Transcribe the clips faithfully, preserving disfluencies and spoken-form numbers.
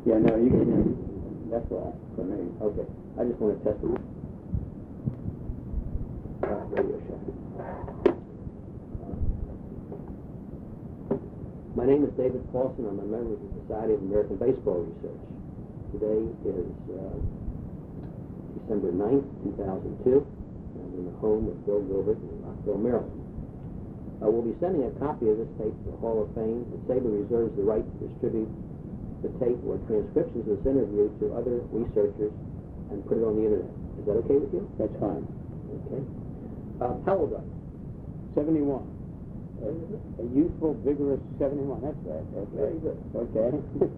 Yeah, no, you can. That's all for me. Okay. I just want to test it. Uh, radio show. My name is David Paulson. I'm a member of the Society of American Baseball Research. Today is uh, December ninth, two thousand two. I'm in the home of Bill Gilbert in Rockville, Maryland. Uh, we'll be sending a copy of this tape to the Hall of Fame, and SABR reserves the right to distribute the tape or transcriptions of this interview to other researchers and put it on the internet. Is that okay with you? That's fine. Okay. Uh, how old are you? seventy-one. A, a youthful, vigorous seventy-one. That's right. Okay. Very good. Okay.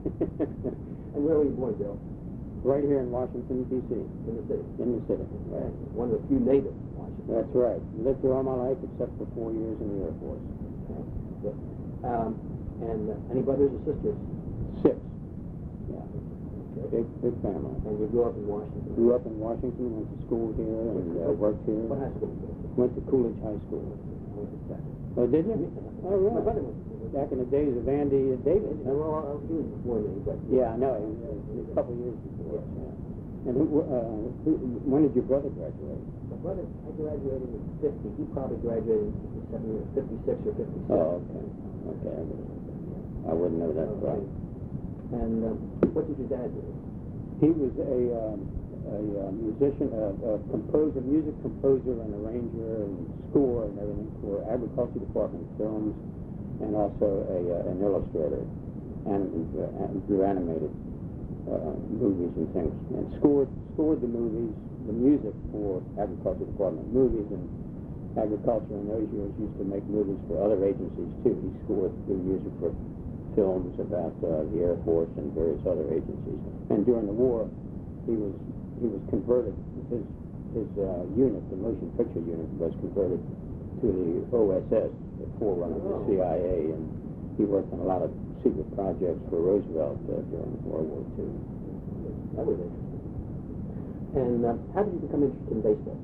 And where were you born, Bill? Right here in Washington, D C In the city. In the city. Right. One of the few native Washington. That's right. Lived here all my life except for four years in the Air Force. Okay. Good. Um, and uh, any brothers or sisters? Six. Yeah. Okay. Big, big family. And you grew up in Washington? Grew up in Washington, went to school here, and uh, worked here. What high school did you go to? Went to Coolidge High School. I went to Stafford. Oh, did you? Oh, My right. brother went to Back in the days of Andy uh, Davis. No, well, he was before me, but... Yeah, I know. He was, uh, a couple years before. Yes. Yeah. And who, uh, who, when did your brother graduate? My brother, I graduated in fifty. He probably graduated in fifty-seven or fifty-six or fifty-seven. Oh, okay. Okay. I wouldn't, I wouldn't know that. Okay. Right. And um, what did your dad do? He was a, um, a uh, musician, a, a composer, music composer and arranger and score and everything for Agriculture Department films, and also a, uh, an illustrator, and uh, drew animated uh, movies and things, and scored scored the movies, the music for Agriculture Department movies, and Agriculture in those years used to make movies for other agencies too. He scored the music for films about uh, the Air Force and various other agencies. And during the war, he was he was converted. His his uh, unit, the motion picture unit, was converted to the O S S, the forerunner of the C I A, and he worked on a lot of secret projects for Roosevelt uh, during World War Two. That was interesting. And uh, how did you become interested in baseball?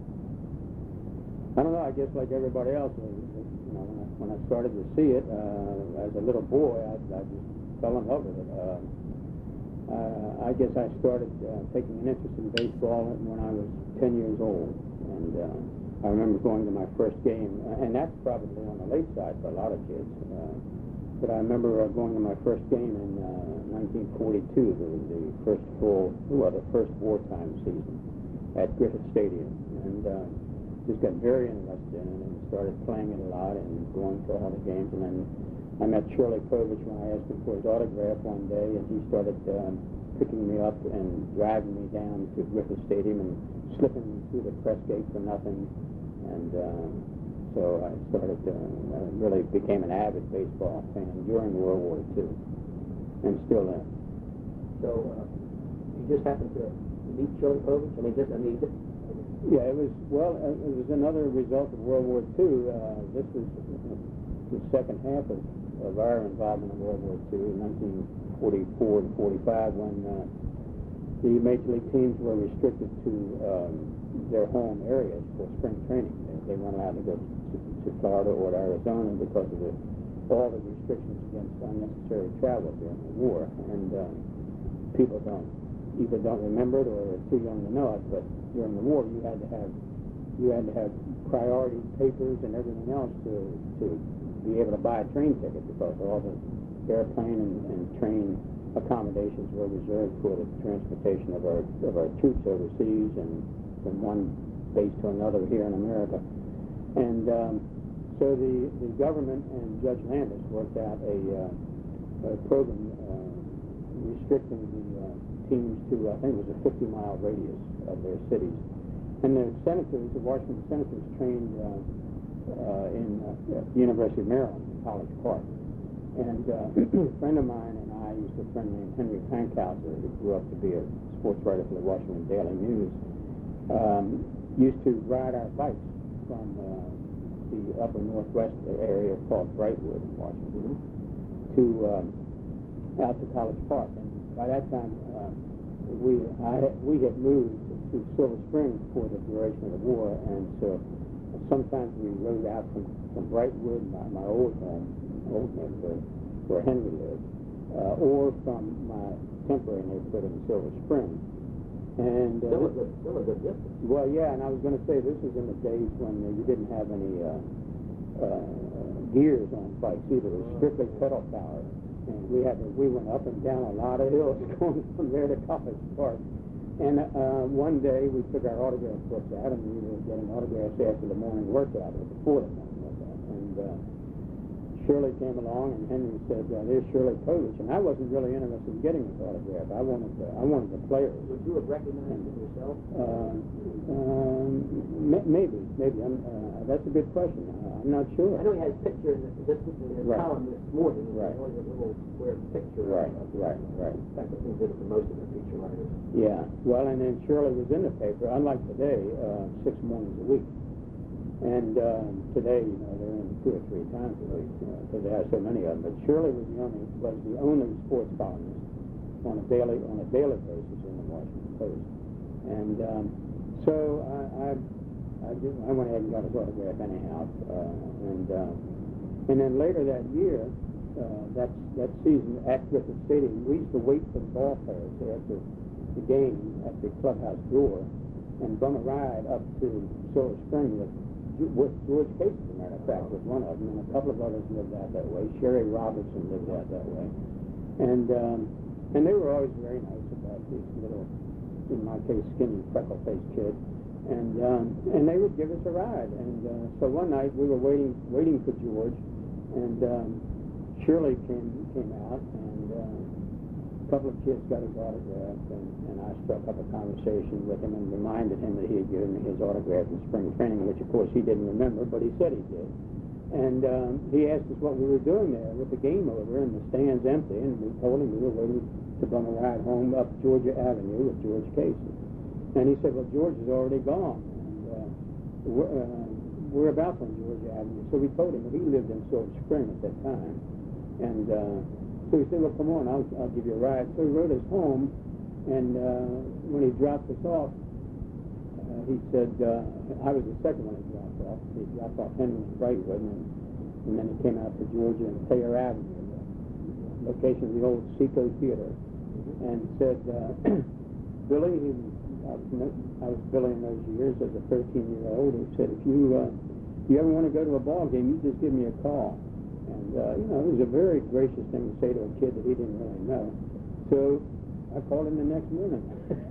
I don't know. I guess like everybody else, uh, you know, when I, when I started to see it uh, as a little boy, I, I just fell in love with it. Uh, uh, I guess I started uh, taking an interest in baseball when I was ten years old, and uh, I remember going to my first game, and that's probably on the late side for a lot of kids. Uh, but I remember uh, going to my first game in uh, nineteen forty-two, the, the first full, well, the first wartime season at Griffith Stadium, and uh, just got very interested in it and started playing it a lot and going to all the games. And then I met Shirley Povich when I asked him for his autograph one day, and he started um, picking me up and dragging me down to Griffith Stadium and slipping me through the press gate for nothing. And um, so I started, uh, I really became an avid baseball fan during World War Two, and still am. So uh, you just happened to meet Shirley Povich? I mean, just, I mean, just, Yeah, it was, well, it was another result of World War Two. Uh, this was the second half of, of our involvement in World War Two, in nineteen forty-four to forty-five, when uh, the Major League teams were restricted to um, their home areas for spring training. They, they weren't allowed to go to, to Florida or to Arizona because of the, all the restrictions against unnecessary travel during the war. And um, people don't either don't remember it or are too young to know it, but during the war you had to have you had to have priority papers and everything else to to be able to buy a train ticket, because all the airplane and, and train accommodations were reserved for the transportation of our of our troops overseas and from one base to another here in America. And um, so the the government and Judge Landis worked out a, uh, a program uh, restricting the uh, teams to, I think it was a fifty mile radius of their cities. And the senators, the Washington senators, trained uh, uh, in uh, the University of Maryland, College Park. And uh, a friend of mine and I used to, a friend named Henry Pankhauser, who grew up to be a sports writer for the Washington Daily News, um, used to ride our bikes from uh, the upper northwest area called Brightwood in Washington to um, out to College Park. And by that time, uh, we I, we had moved to Silver Springs for the duration of the war, and so sometimes we rode out from, from Brightwood, my, my old home, old neighborhood, where Henry lived, uh, or from my temporary neighborhood in Silver Spring. And uh, Still a good, still a good distance. well, yeah, and I was going to say this was in the days when uh, you didn't have any uh, uh, gears on bikes either. It was strictly pedal power, and we had to, we went up and down a lot of hills going from there to College Park. And uh, one day we took our autograph books out, and we were getting autographs after the morning workout or before the morning workout. And uh, Shirley came along, and Henry said, uh, "There's Shirley Povich," and I wasn't really interested in getting his autograph. I wanted the, I wanted the players. Would you have recognized him yourself? Uh, um, may- maybe, maybe. I'm, uh, that's a good question. Uh, I'm not sure. I know he has a picture in, the, this, in his Right. column this morning. Right. He always has a little square picture. Right, of, right, right. That's the thing that for most of the feature writers. Yeah. Well, and then Shirley was in the paper, unlike today, uh, six mornings a week. And um, today, you know, they're in two or three times a week because there are so many of them. But Shirley was the only was the only sports columnist on a daily on a daily basis in the Washington Post. And um, so I I, I, did, I went ahead and got his autograph anyhow. Uh, and uh, and then later that year, uh, that that season at Griffith Stadium, we used to wait for the ball players after the game at the clubhouse door and bum a ride up to Silver Spring with. with George Case, as a matter of fact, was one of them, and a couple of others lived out that way. Sherry Robertson lived out that way. And um, and they were always very nice about these little, in my case, skinny, freckle-faced kids. And um, and they would give us a ride. And uh, so one night we were waiting waiting for George, and um, Shirley came came out, and uh, a couple of kids got his autograph, and, and I struck up a conversation with him and reminded him that he had given me his autograph in spring training, which of course he didn't remember, but he said he did. And um, he asked us what we were doing there with the game over and the stands empty, and we told him we were waiting to bum a ride home up Georgia Avenue with George Casey. And he said, well, George is already gone, and uh, we're, uh, we're about on Georgia Avenue. So we told him that he lived in Silver Spring at that time. And uh, so he said, well, come on, I'll, I'll give you a ride. So he rode us home, and uh, when he dropped us off, uh, he said, uh, I was the second one he dropped off. He dropped off Henry Brightwood, and, and then he came out to Georgia and Thayer Avenue, the location of the old Seco Theater, and said, uh, Billy, he, I, was, I was Billy in those years as a thirteen-year-old, he said, if you, uh, if you ever want to go to a ball game, you just give me a call. And, uh, you know, it was a very gracious thing to say to a kid that he didn't really know. So I called him the next morning.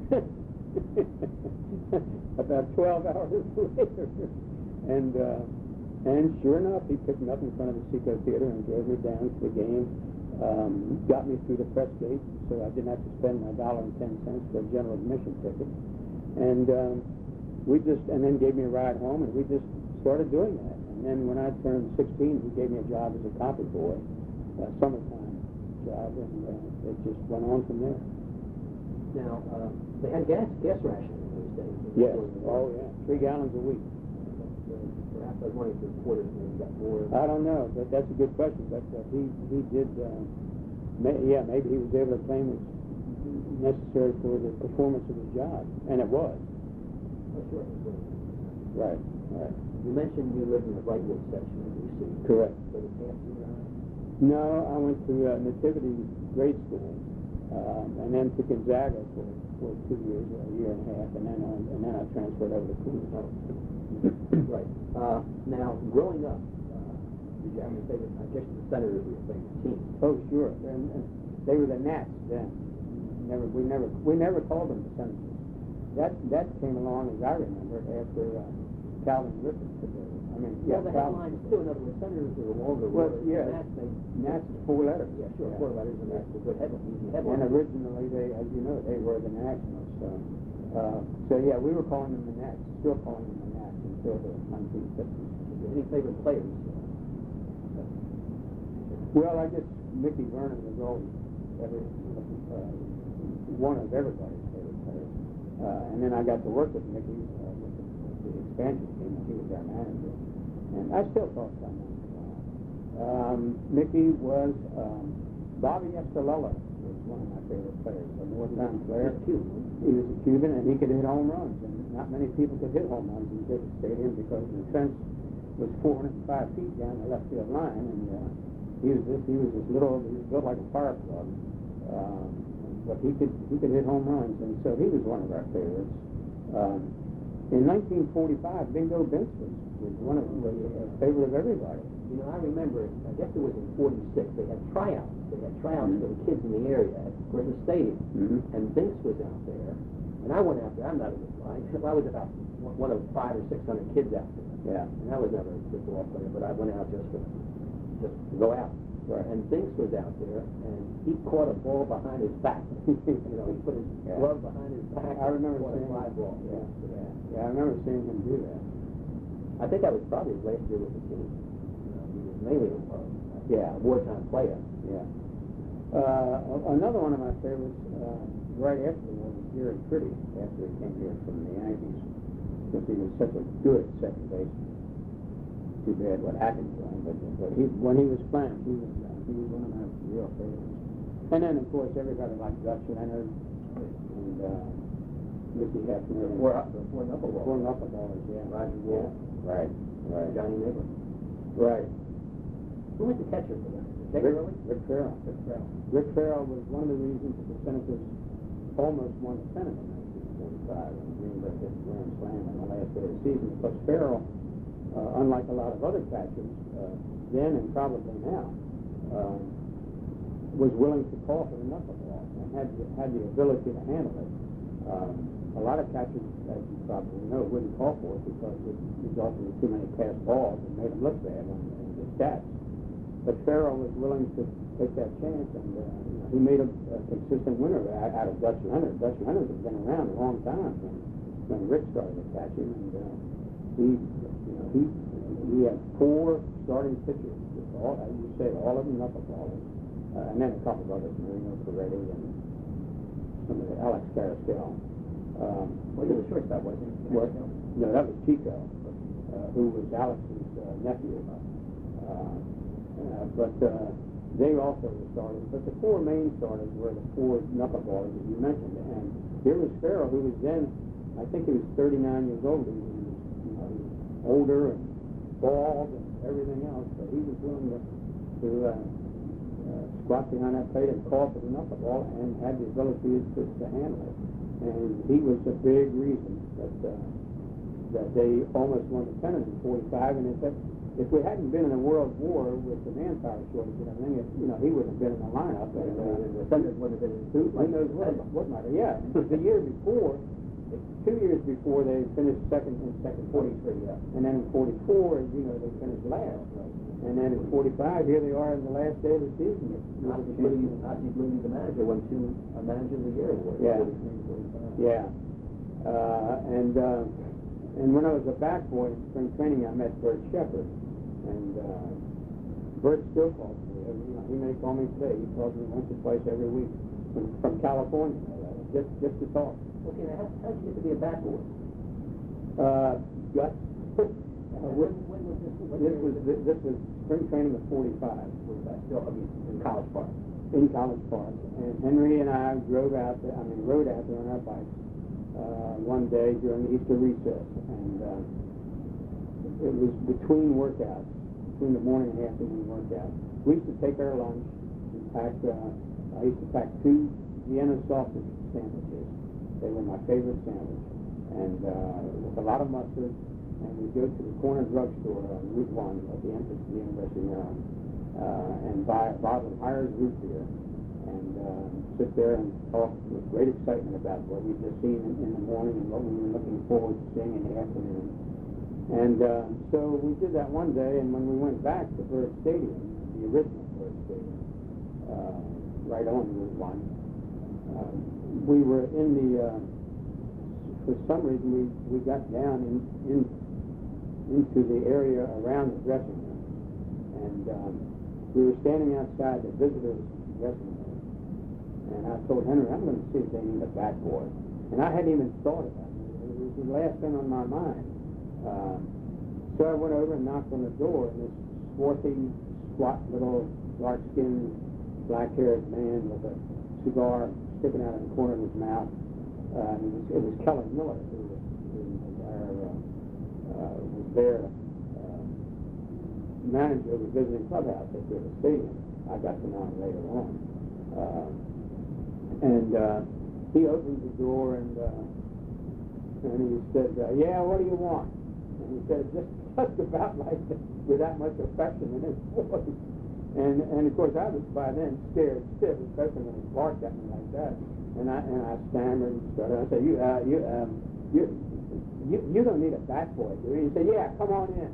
About twelve hours later. And uh, and sure enough, he picked me up in front of the Seco Theater and drove me down to the game. Um, got me through the press gate, so I didn't have to spend my dollar and ten cents for a general admission ticket. And um, we just, and then gave me a ride home, and we just started doing that. And then when I turned sixteen, he gave me a job as a copy boy, a summertime job, and uh, it just went on from there. Now, uh, they had gas gas rationing in those days. Yes. Oh, yeah. Three gallons a week. Uh, perhaps I was wondering if the reporters maybe got more. I don't know, but that's a good question. But uh, he he did. Uh, may, yeah, maybe he was able to claim it was necessary for the performance of his job, and it was. Oh, sure. Right. Right. You mentioned you lived in the Brightwood section of D C. Correct. So the past year, No, I went to uh, Nativity Grade School, um, and then to Gonzaga for, for two years, or a year and a half, and then on, and then I transferred over to Queens. oh. Right. Uh, now, growing up, uh, did you have any favorite? I guess the Senators were your favorite team. Oh, sure. And, and they were the Nats then. Never, we never, we never called them the Senators. That that came along, as I remember, after uh, Calvin Griffith took over. I mean, yeah, Well, the Calvin. headlines too. In other words, Senators are a longer Well, word. yeah. Nats, they, Nats is four letters. yeah, sure, Yeah. four letters, and that's a good headline, easy And headline. originally, they, as you know, they were the Nationals. So, uh, so yeah, we were calling them the Nats, still calling them the Nats until the nineteen fifties. Any favorite players? Well, I guess Mickey Vernon was always every, uh, one of everybody's favorite players. Uh, and then I got to work with Mickey uh, with, the, with the expansion team. He was our manager, and I still talk to him. Um, Mickey was um, Bobby Escalella was one of my favorite players, a wartime player. Cuban. He was a Cuban, and he could hit home runs, and not many people could hit home runs in Griffith Stadium because the fence was four hundred five feet down the left field line, and uh, he was this, he was this little, he was built like a fire plug, um, but he could he could hit home runs, and so he was one of our favorites. Um, in nineteen forty-five, Bingo Benz was, was one of was a favorite of everybody. You know, I remember, I guess it was in forty-six, they had tryouts. They had tryouts Mm-hmm. for the kids in the area at Griffith Stadium. Mm-hmm. And Binks was out there. And I went out there, I'm not a, I, I was about one of five or six hundred kids out there. Yeah. And I was never a good ball player, but I went out just to, just to go out. Right. And Binks was out there, and he caught a ball behind his back. You know, he put his Yeah. glove behind his back. I remember and caught a seeing fly him. ball. Yeah. Yeah. Yeah, I remember seeing him do that. I think that was probably his last year with the team. You know, he was mainly a uh, Yeah. wartime player. Yeah. Uh, another one of my favorites, uh, right after him, was Jerry Pretty, after he came here from the Yankees, because he was such a good second baseman. Too bad what happened to him, but, but he, when he was playing, he was, uh, he was one of my real favorites. And then, of course, everybody liked Dutch Leonard and uh, Mickey Hefner. Four up, the four knuckleballers. Four knuckleballers, yeah. Roger Wolf. Yeah. Right, right. Johnny Neighbor. Right. Who was the catcher for them? Dick Rick, Early? Rick Farrell. Rick Farrell. Rick Farrell was one of the reasons that the Senators almost won the Senate in nineteen forty-five when Greenberg hit the grand slam on the last day of the season, because Farrell, uh, unlike a lot of other catchers, uh, then and probably now, um, was willing to call for the knuckleball and had the, had the ability to handle it. Um, a lot of catchers, as you probably know, wouldn't call for it because it resulted in too many pass balls and made them look bad on, on the stats. But Farrell was willing to take that chance, and uh, you know, he made a, a consistent winner out, out of Dutch Leonard. Dutch Leonard had been around a long time when, when Rick started catching, and uh, he, you know, he he had four starting pitchers. All, as you say, all of them knuckleballers, uh, and then a couple of others, Marino Ferretti and some of the Alex Carrasquel. Um, Well, he was a shortstop, wasn't he? what? No, that was Chico, uh, who was Alex's uh, nephew. Uh, uh, but uh, they also were starters. But the four main starters were the four knuckleballers that you mentioned. And here was Farrell, who was then, I think he was thirty-nine years old. He was, you know, he was older and bald and everything else, but he was willing to, to uh, uh, squat behind that plate and call for the knuckleball and had the ability to, to handle it. And he was a big reason that uh, that they almost won the Senate in forty-five. And if that, if we hadn't been in a world war with the manpower shortage and everything, it, you know, he would have been in the lineup. And, uh, The Senators would have been. who, who knows what, what matter? Yeah, the year before, two years before, they finished second in second Forty-three, yeah. and then in forty-four, as you know, they finished last. And then in forty-five, here they are in the last day of the season. Ozzie Bluey, Ozzie Bluey, the manager, won two uh, Manager of the Year awards. Yeah. forty-three, forty-five. Yeah. Uh, and uh, and when I was a back boy in spring training, I met Bert Shepard. And uh, Bert still calls me. You know, he may call me today. He calls me once or twice every week from, from California, uh, just just to talk. Okay, now how, how did you get to be a bat boy? Uh, gut. uh, When, when was this? What this year was it? this was spring training of forty-five. forty-five, still, I mean, in College Park. In College Park, and Henry and I drove out there. I mean, rode out there on our bikes uh, one day during the Easter recess, and uh, it was between workouts, between the morning and afternoon workouts. We used to take our lunch and pack. Uh, I used to pack two Vienna sausage sandwiches. They were my favorite sandwich, and uh, with a lot of mustard. And we'd go to the corner drugstore on Route One at the entrance to the University of Maryland. Uh, and buy a bottle of Hires root beer and uh, sit there and talk with great excitement about what we'd just seen in, in the morning and what we were looking forward to seeing in the afternoon. And uh, so we did that one day, and when we went back to Bird Stadium, the original Bird Stadium, uh, right on Route One, uh, we were in the, uh, for some reason we, we got down in, in into the area around the dressing room. And um, we were standing outside the visitors' dressing room, and I told Henry, I'm going to see if they need a bat boy. And I hadn't even thought about it. It was the last thing on my mind. Um, so I went over and knocked on the door, and this swarthy, squat little, dark-skinned, black-haired man with a cigar sticking out of the corner of his mouth. Uh, it, was, it was Kelly Miller, who was, who was our, uh, uh, was there uh, manager of the visiting clubhouse at River Stadium. I got to know him later on. Uh, and uh, he opened the door and uh, and he said, uh, yeah, what do you want? And he said, just, just about like that, with that much affection in his voice. And, and of course, I was by then scared stiff, especially when he barked at me like that. And I and I stammered and started. I said, you, uh, you, um, you, you, you don't need a bat boy, do you? He said, yeah, come on in.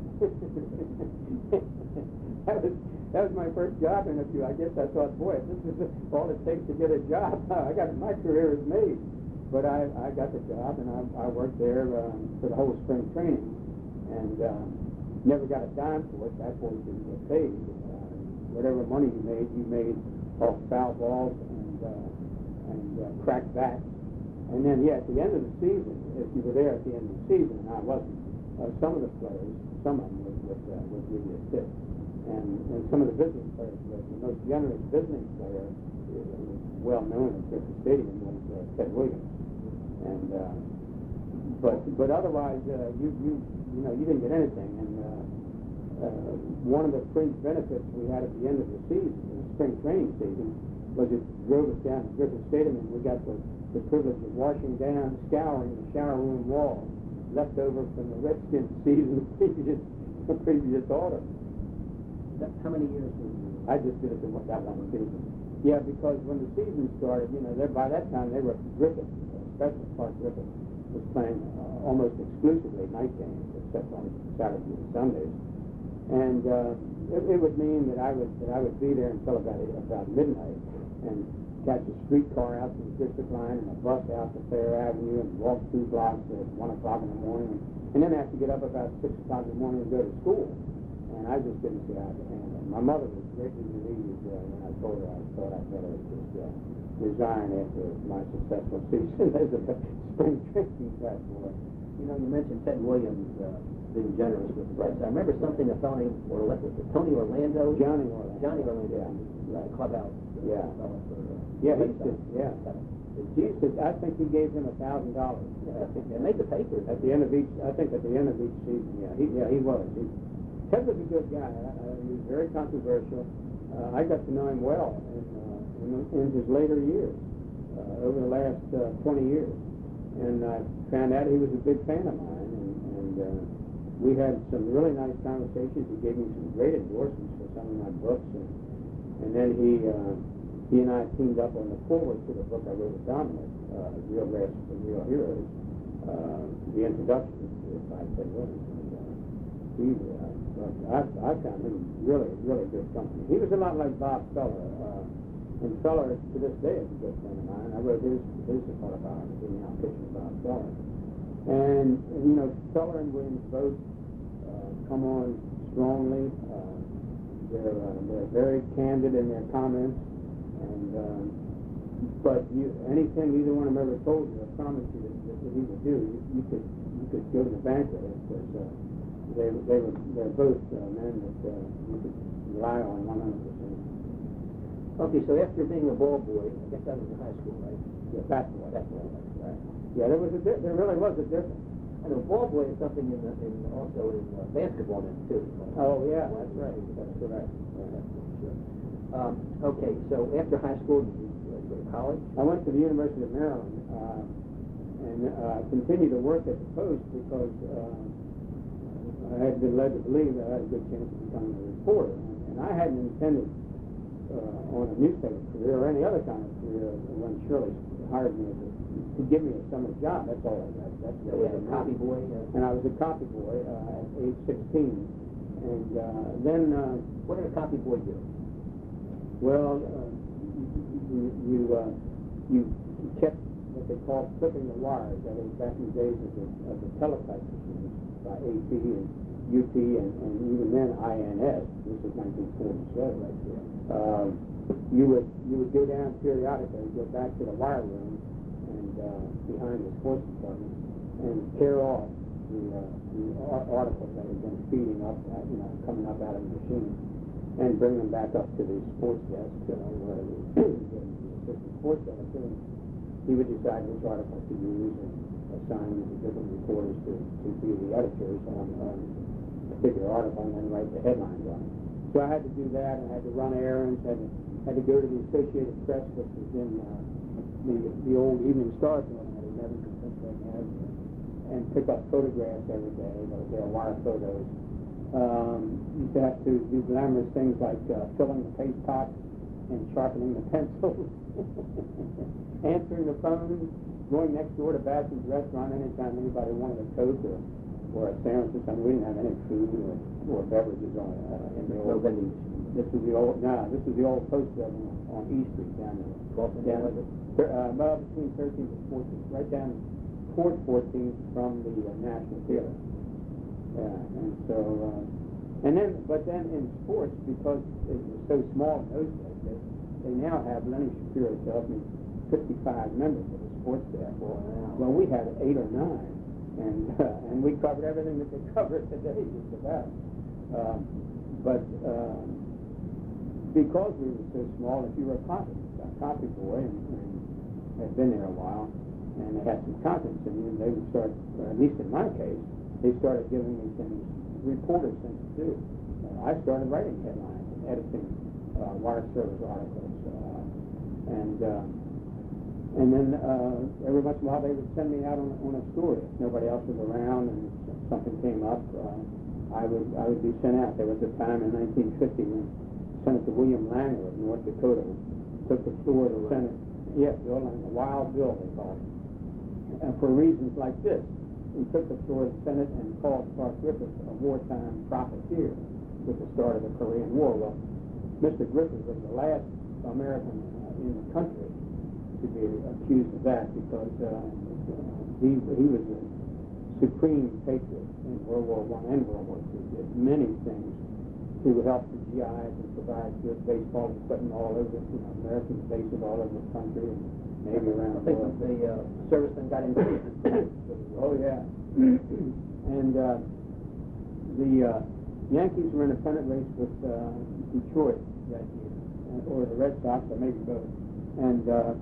that was that was my first job interview. I guess I thought, boy, if this is all it takes to get a job, I got my career is made. But I, I got the job, and I, I worked there um, for the whole spring training, and um, never got a dime for it. Bat boys didn't get paid. Uh, whatever money you made, you made off foul balls and uh, and uh, cracked bats. And then, yeah, at the end of the season, if you were there at the end of the season, and I wasn't, uh, some of the players, some of them would, would, uh, would give you a tip. And, and some of the visiting players, the most generous visiting player, uh, well known at Griffin Stadium, was uh, Ted Williams. And uh, but but otherwise, uh, you you you know you didn't get anything. And uh, uh, one of the fringe benefits we had at the end of the season, the spring training season, was it drove us down to Griffin Stadium, and we got the, the privilege of washing down, scouring the shower room wall left over from the Redskins season the previous the previous autumn. That, how many years did you? I just did it in that one season. Yeah, because when the season started, you know, by that time they were Griffin. Special Park Griffin was playing uh, almost exclusively night games, except on Saturdays and Sundays, and uh, it, it would mean that I would that I would be there until about about midnight, and catch a streetcar out to the district line and a bus out to Fair Avenue and walk two blocks at one o'clock in the morning, and then have to get up about six o'clock in the morning and go to school, and I just didn't see how to handle it. My mother was greatly relieved uh, when I told her I thought I'd better just. Uh, resign after my successful season as a spring training bat boy. You know, you mentioned Ted Williams uh, being generous with the press. I remember something a fellow named or Tony Orlando. Johnny Orlando. Johnny Orlando. Yeah. Uh, clubhouse. Uh, yeah. For, uh, yeah. He said, yeah. Jesus, I think he gave him a thousand dollars. It made the paper at the end of each. I think at the end of each season. Yeah. He, yeah. He was. He, Ted was a good guy. Uh, he was very controversial. Uh, I got to know him well. And, uh, In, in his later years, uh, over the last uh, twenty years. And I found out he was a big fan of mine, and, and uh, we had some really nice conversations. He gave me some great endorsements for some of my books, and, and then he uh, he and I teamed up on the foreword to the book I wrote with Dominic, uh, Real Grass for Real Heroes, uh, the introduction to it by Ted Williams. And, uh, he, uh, I, I found him really, really good company. He was a lot like Bob Feller. Uh, And Feller, to this day, is a good friend of mine. I wrote his his autobiography, Now Pitching Bob Feller. And, you know, Feller and Williams both uh, come on strongly. Uh, they're uh, they're very candid in their comments. And um, but you, anything either one of them ever told you or promised you that, that he would do, you, you could you could go to the bank with it, because uh, they they were they're both uh, men that uh, you could rely on one hundred percent. Okay, so after being a ball boy, I guess that was in high school, right? Yeah, bat boy. Bat boy, right. Yeah, there was a di- there really was a difference. I know ball boy is something in, the, in also in uh, basketball then too. Oh yeah, that's right. That's correct. Sure. Um, okay, so after high school, did you uh, go to college? I went to the University of Maryland uh, and uh, continued to work at the Post because uh, I had been led to believe that I had a good chance of becoming a reporter, and I hadn't intended. Uh, on a newspaper career or any other kind of career when Shirley hired me to, to give me a summer job. That's all I got. That's so was a copy boy? Uh, and I was a copy boy uh, at age sixteen. And uh, then... Uh, what did a copy boy do? Well, uh, you you, uh, you kept what they call flipping the wires. That is back in the days of the, of the teletype machines by A P and U P and, and even then I N S. This is nineteen forty-seven right there. Uh, you would you would go down periodically, go back to the wire room and uh, behind the sports department and tear off the, uh, the articles that had been feeding up, uh, you know, coming up out of the machine, and bring them back up to the sports desk, you know, where the, the assistant sports editor, and he would decide which articles to use and assign the different reporters to, to be the editors on, on particular article and then write the headlines on it. So I had to do that, and I had to run errands, had to, had to go to the Associated Press, which was in uh, the, the old Evening Star building at eleventh and Pennsylvania Avenue, and pick up photographs every day. Those were wire photos. Um, you used to have to do glamorous things like uh, filling the paste pot and sharpening the pencils, answering the phone, going next door to Bastion's restaurant anytime anybody wanted a Coke or, or a sandwich or something. We didn't have any food or, or beverages on, uh, in the old. This was the old. No, this was the old post building on E Street down there. Down there, uh, about between thirteenth and fourteenth, right down towards fourteenth from the uh, National Theater. Yeah, and so, uh, and then, but then in sports, because it was so small in those days, they, they now have, Lenny Shapiro tells me, fifty-five members of the sports staff. Well, well we had eight or nine, and uh, and we covered everything that they cover today, just about. Um, but um, because we were so small, if you were a copy, a copy boy, and, and had been there a while, and they had some confidence in you, and they would start, or at least in my case, they started giving me things, reporters things to do. Uh, I started writing headlines and editing uh, wire service articles. Uh, and uh, and then uh, every once in a while they would send me out on, on a story. If nobody else was around and something came up, uh, I would I would be sent out. There was a time in nineteen fifty when Senator William Langer of North Dakota took the floor of the Senate. Yes, Bill Langer, Wild Bill they called it. And for reasons like this. He took the floor of the Senate and called Clark Griffith a wartime profiteer with the start of the Korean War. Well, Mister Griffith was the last American uh, in the country to be accused of that because uh, he, he was a supreme patriot in World War One and World War Two. Did many things to help the G Is and provide good baseball equipment all over, you know, American bases all over the country. And, maybe around I think the, the uh, servicemen got into Oh, yeah. And uh, the uh, Yankees were in a pennant race with uh, Detroit that year, or the Red Sox, or maybe both. And uh,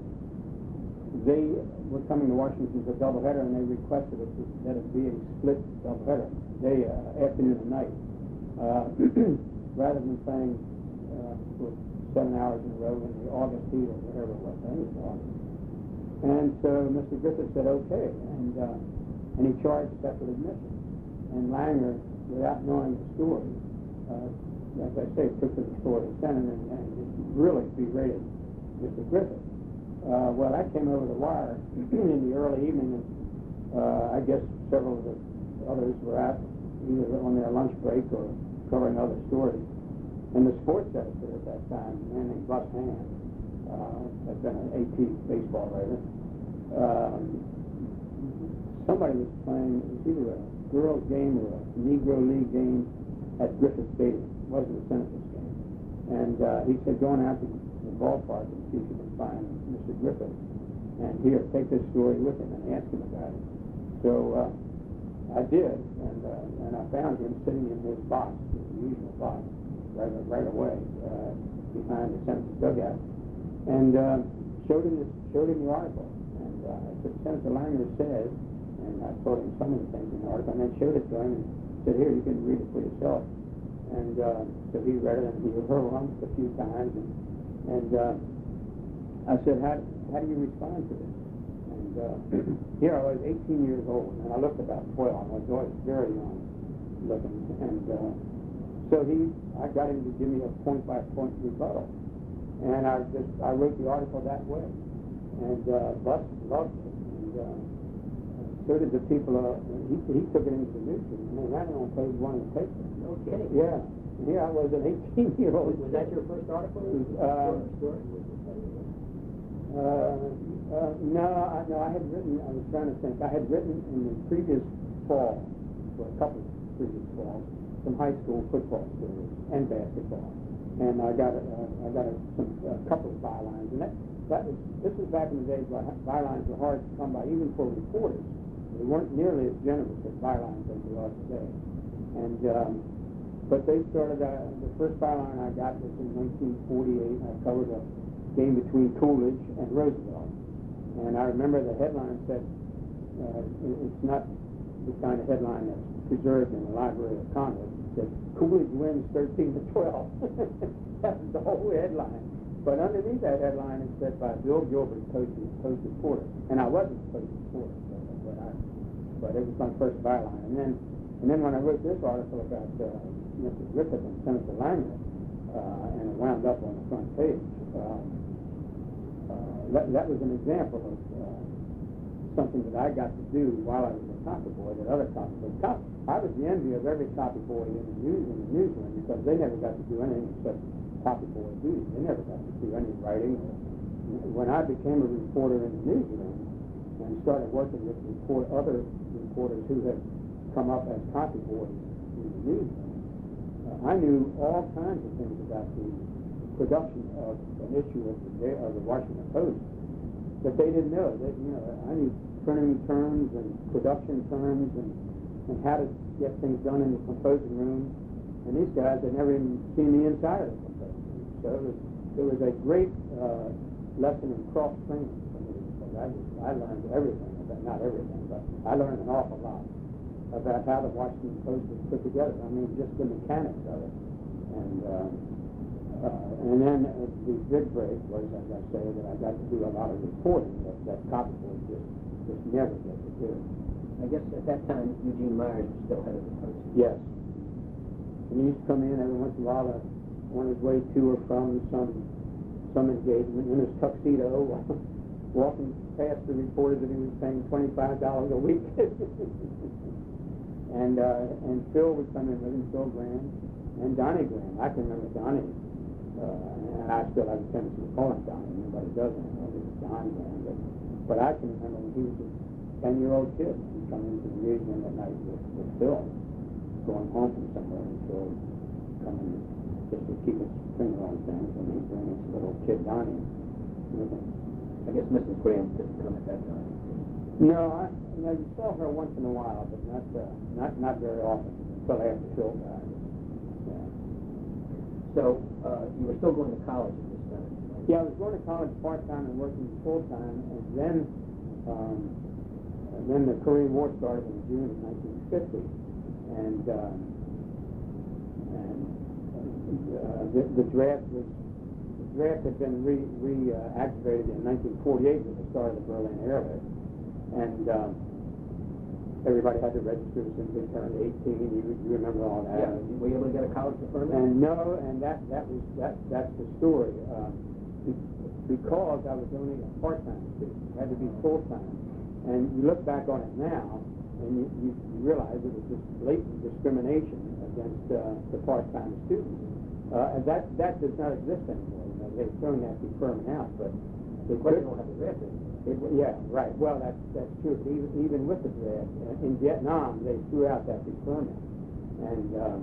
they were coming to Washington for a doubleheader, and they requested it to, that it be a split doubleheader, day, uh, afternoon and night, uh, rather than playing uh, for seven hours in a row in the August heat or whatever it was. I think it was August. And so Mister Griffith said, okay, and uh, and he charged separate admission. And Langer, without knowing the story, uh, as I say, took to the floor of the Senate and, and really berated Mister Griffith. Uh, well, that came over the wire in the early evening, and uh, I guess several of the others were out either on their lunch break or covering other stories. And the sports editor at that time, a man named Bus Hand, uh, had been an A P baseball writer. Um, somebody was playing, it was either a girls' game or a Negro League game at Griffith Stadium. It wasn't a Senators game. And uh, he said, going out to the ballpark and see if you can find Mister Griffith. And here, take this story with him and ask him about it. So uh, I did, and uh, and I found him sitting in his box, his usual box, right, right away, uh, behind the Senator's dugout. And uh, showed him the, showed him the article, and uh, I said, Senator Langer said, and I told him some of the things in the article, and then showed it to him and said, here, you can read it for yourself. And uh, so he read it, and he rehearsed a few times, and, and uh, I said, how, how do you respond to this? And uh, here I was, eighteen years old, and I looked about twelve. I was always very young looking, and uh, so he, I got him to give me a point-by-point rebuttal. And I just, I wrote the article that way. And uh, Bus loved it. And uh, so did the people, uh, he, he took it into the newspaper, and they ran it on page one of the paper. No kidding. Yeah. And here I was, an eighteen-year-old. Was that your first article? Uh, uh, uh, no, I, no, I had written, I was trying to think, I had written in the previous fall, or a couple of previous falls, some high school football stories and basketball. And I got a, uh, I got a, some, a couple of bylines, and that, that was, this was back in the days where bylines were hard to come by, even for reporters. They weren't nearly as generous as bylines as they are today. And um, but they started, uh, the first byline I got was in nineteen forty-eight. I covered a game between Coolidge and Roosevelt. And I remember the headline said, uh, it, it's not the kind of headline that preserved in the Library of Congress. It said, Coolidge wins thirteen to twelve. That was the whole headline. But underneath that headline, it said by Bill Gilbert, Post, Post reporter. And I wasn't a Post reporter, but, I, but it was my first byline. And then, and then when I wrote this article about uh, Mister Griffith and Senator Langer, uh, and it wound up on the front page, um, uh, that, that was an example of uh, something that I got to do while I was a copy boy that other copy boys. Cop, I was the envy of every copy boy in the news in the newsroom because they never got to do anything except copy boy duty. They never got to do any writing. When I became a reporter in the newsroom and started working with report, other reporters who had come up as copy boys in the newsroom, uh, I knew all kinds of things about the production of an issue of the, of the Washington Post that they didn't know. They, you know, I knew printing terms and production terms and, and how to get things done in the composing room. And these guys had never even seen the inside of it. So it was, it was a great uh, lesson in cross-training for me because I, I learned everything, about, not everything, but I learned an awful lot about how the Washington Post was put together. I mean, just the mechanics of it. And um, uh, and then uh, the big break was, as I say, that I got to do a lot of reporting that, that copy boys just, just never get to do. I guess at that time, Eugene Myers was still head of the Post. Yes. And he used to come in every once in a while to on his way to or from some some engagement in his tuxedo, walking past the reporter that he was paying twenty-five dollars a week. and uh, and Phil would come in with him, Phil Graham, and Donnie Graham. I can remember Donnie, uh, and I still have a tendency to call him Donnie. Nobody does anymore. It was Donnie Graham. But, but I can remember when he was a ten-year-old kid. He'd come into the newsroom at night with, with Phil, going home from somewhere, and Phil would come in just to keep his finger on things, and he'd bring his little kid Donnie with him. I guess Missus Graham didn't come at that time. No, I, you know, you saw her once in a while, but not uh, not not very often until after Phil died. Yeah. So uh, you were still going to college at this time? Right? Yeah, I was going to college part-time and working full-time, and then um, and then the Korean War started in June of nineteen fifty, and um, and uh, the, the draft was the draft had been re, re uh, activated in nineteen forty-eight with the start of the Berlin Airlift, and um, everybody had to register as soon as they turned eighteen. You, you remember all that? Yeah. Were you able to get a college deferment? And no, and that that was that that's the story. Um, because I was only a part-time student, it had to be full-time. And you look back on it now, and you, you realize it was just blatant discrimination against uh, the part-time students. Uh, and that that does not exist anymore. You know, they've thrown that deferment out, but the question don't have the draft in it. Yeah, right. Well, that's that's true. But even even with the draft uh, in Vietnam, they threw out that deferment, and um,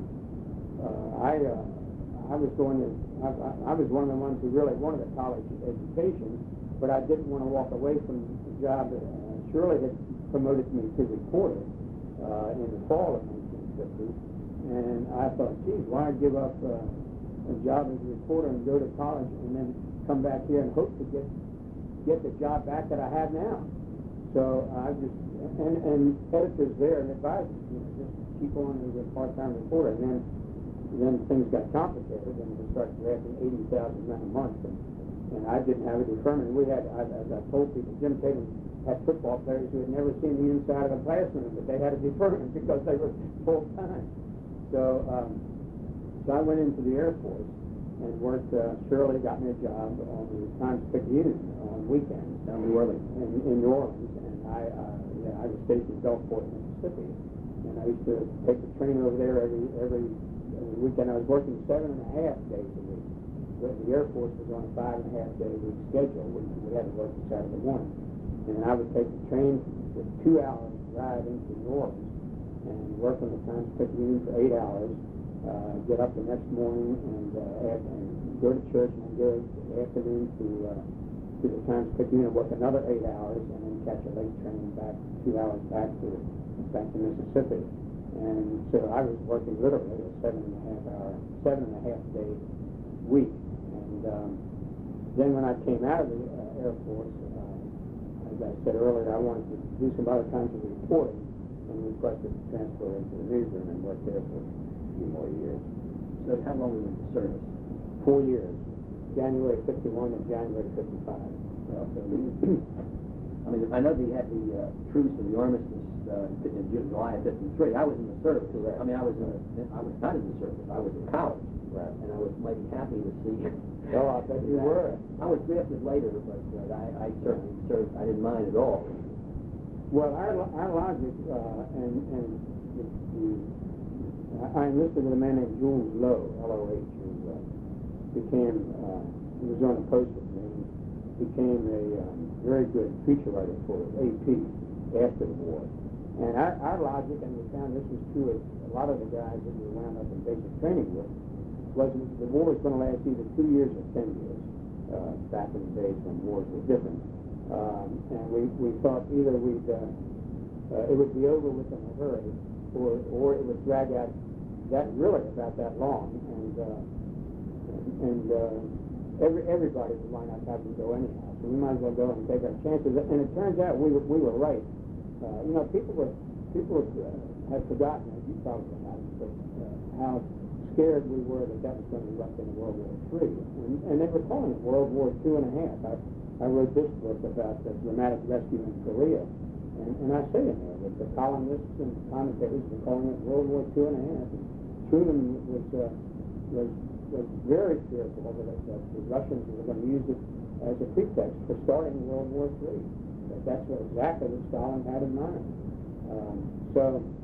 uh, I uh, I was going to I, I was one of the ones who really wanted a college education, but I didn't want to walk away from the job that uh, Shirley had promoted me to reporter uh, in the fall of nineteen fifty, and I thought, geez, why give up uh, a job as a reporter and go to college and then come back here and hope to get get the job back that I have now? So I just and, and editors there and advisors, you know, just keep on as a part-time reporter, and then then things got complicated, and we started drafting eighty thousand men a month, and, and I didn't have a deferment. We had, I, as I told people, Jim Tatum had football players who had never seen the inside of a classroom, but they had a deferment because they were full-time. So, um, so I went into the Air Force and worked. Uh, Shirley got me a job on the Times-Picayune on weekends down in New Orleans. In, in New Orleans, and I, uh, yeah, I was stationed in Gulfport, Mississippi, and I used to take the train over there every every. every weekend. I was working seven and a half days a week. The Air Force was on a five and a half day a week schedule. We, we had to work on Saturday morning. And I would take the train for two hours ride into New Orleans and work on the Times-Picayune for eight hours, uh, get up the next morning and, uh, and go to church, and then go afternoon to, uh, to the Times-Picayune and work another eight hours and then catch a late train back, two hours back to, back to Mississippi. And so I was working literally a seven and a half hour, seven and a half day week. And um, then when I came out of the uh, Air Force, uh, as I said earlier, I wanted to do some other kinds of reporting. and requested to transfer into the newsroom and worked there for a few more years. So how long were you in the service? Four years, January fifty-one and January fifty-five. Well, so I mean, I know they had the uh, truce of the armistice uh, in July of fifty-three. I was in the service. I mean, I was in the, I was not in the service. I was in college. Right. And I was mighty happy to see. Oh, I bet you were. I was drafted later, but uh, I, I certainly served. I didn't mind at all. Well, our our logic uh, and and the, the I enlisted with a man named Jules Lowe, L O H, who uh, became uh, he was on the post with me. Became a um, very good feature writer for A P after the war. And our, our logic, and we found this was true of a lot of the guys that we wound up in basic training with, was the war was going to last either two years or ten years, uh, back in the days when wars were different. Um, and we, we thought either we'd, uh, uh, it would be over with in a hurry, or, or it would drag out that really about that long, and, uh, and uh, every, everybody would wind up having to go anyhow. So we might as well go and take our chances. And it turns out we were, we were right. Uh, you know, people were, people uh, had forgotten, as you probably have, but, uh, how scared we were that that was going to erupt into World War Three, and, and they were calling it World War Two and a half. I, I wrote this book about the dramatic rescue in Korea, and, and I say in there that the columnists and commentators were calling it World War Two and a half. And Truman was uh, was was very fearful that, that the Russians were going to use it as a pretext for starting World War Three. That that's what exactly what Stalin had in mind. Um, so.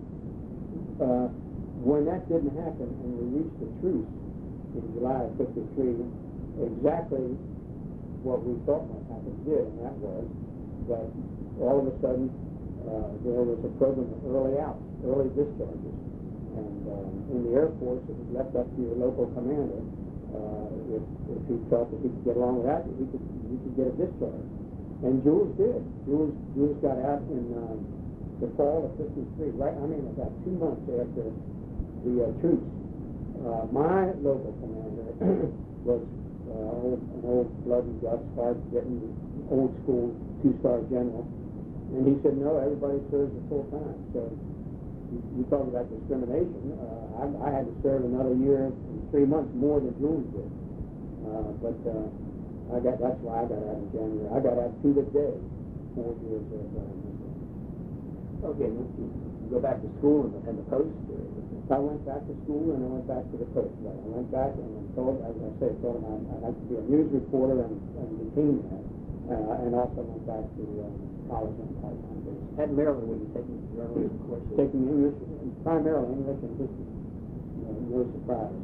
Uh, When that didn't happen and we reached the truce in July of fifty-three, exactly what we thought might happen did, and that was that all of a sudden uh, there was a program of early outs, early discharges. And um, in the Air Force, it was left up to your local commander. Uh, if, if he felt that he could get along without you, he could, he could get a discharge. And Jules did. Jules, Jules got out in um, the fall of fifty-three, right, I mean, about two months after the uh, truce. Uh, my local commander was uh, old, an old blood and guts, hard getting old school two-star general, and he said, no, everybody serves the full time. So you, you talk about discrimination. Uh, I, I had to serve another year and three months more than Jules did. Uh, but uh, I got that's why I got out in January. I got out to the day, four years of uh, Okay, you go back to school and the, and the post? Or? I went back to school and I went back to the post. Right? I went back and I told, as I say, told him I'd, I'd like to be a news reporter and, and became that. Uh, and also went back to uh, college on a part-time basis. At Maryland, were you taking journalism courses? Taking English, primarily English and history. No, no surprise.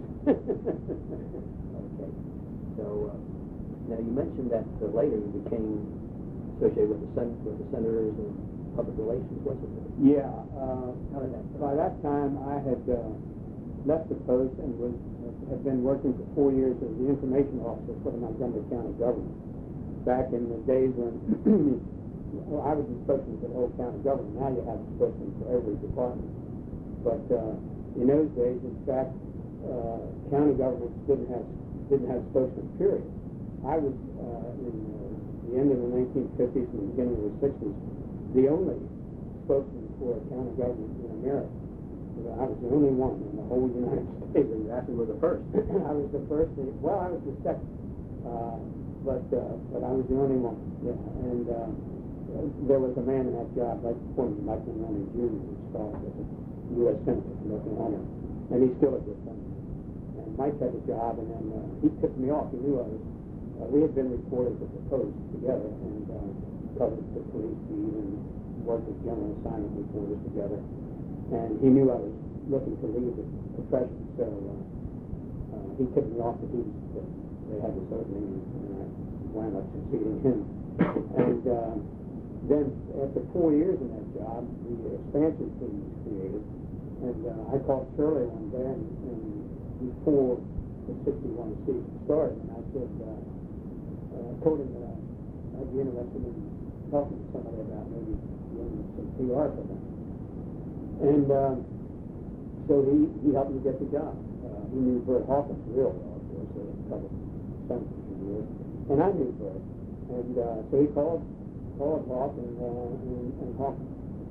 Okay. So uh, now you mentioned that uh, later you became associated with the sen with the senators and public relations, wasn't it? Yeah. Uh, How did that go? By that time, I had uh, left the post and was had been working for four years as the information officer for the Montgomery County government. Back in the days when well, I was a spokesman for the whole county government. Now you have a spokesman for every department. But uh, in those days, in fact, uh, county governments didn't have didn't have spokesmen. Period. I was uh, in uh, the end of the nineteen fifties and the beginning of the sixties the only spokesman for a county government in America. I was the only one in the whole United States. You actually were the first. I was the first. Well, I was the second. Uh, But uh, but I was the only one, yeah. And uh, there was a man in that job right before me, Mike Mulroney Junior, who started as a U S Senator from Oklahoma, and he's still a good friend. And Mike had a job, and then uh, he tipped me off. He knew I was. Uh, we had been reporters at the Post together, and uh, covered the police beat and worked as general assignment reporters together. And he knew I was looking to leave the profession, so uh, uh, he tipped me off that he was. That they had this opening, and I wound up succeeding him. And uh, then, after four years in that job, the expansion team was created. And uh, I called Shirley one day, and, and before the sixty-one season started, and I said, uh, uh, told him that I'd be interested in talking to somebody about maybe doing some P R for them. And uh, so he, he helped me get the job. Uh, he knew Bert Hawkins real well, of course, so he covered years. And I knew Bert. And uh, so he called called Hawk and, uh, and, and Hawk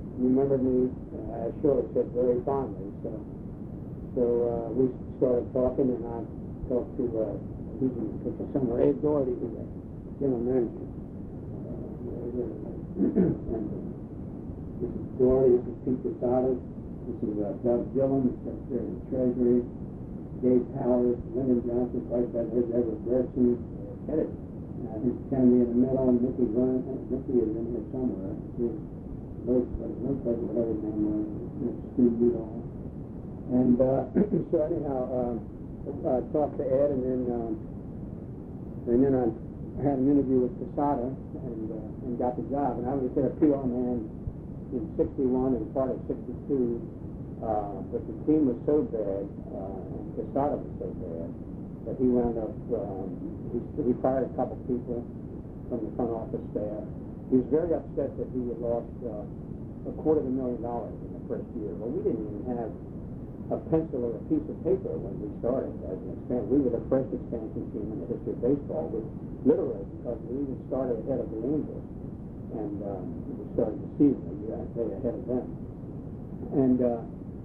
remembered me, uh, as Shirley said, very fondly. So, so uh, we started talking, and I talked to uh, he's in somewhere, Ed Doherty, who's a general manager. Uh, and this is Doherty, this is Pete Casada, this is uh, Doug Gillum, Secretary of the Treasury, Dave Powers, Lyndon Johnson, Vice President, Edward Gerson, Kennedy. Uh, this is Kennedy in the middle, and Mickey Run, uh, Mickey is in here somewhere. Most most of whatever his name was, Steve Udall. And uh, so anyhow, uh, I talked to Ed, and then um, and then I had an interview with Casada, and uh, and got the job. And I was a P R man in sixty-one and part of sixty-two, uh, but the team was so bad, uh, and Casada was so bad, that he wound up, um, he, he fired a couple people from the front office staff. He was very upset that he had lost uh, a quarter of a million dollars in the first year. Well, we didn't even have a pencil or a piece of paper when we started as an expansion. We were the first expansion team in the history of baseball, we, literally, because we even started ahead of the Angels, and um, we started the season a year ahead of them. And uh,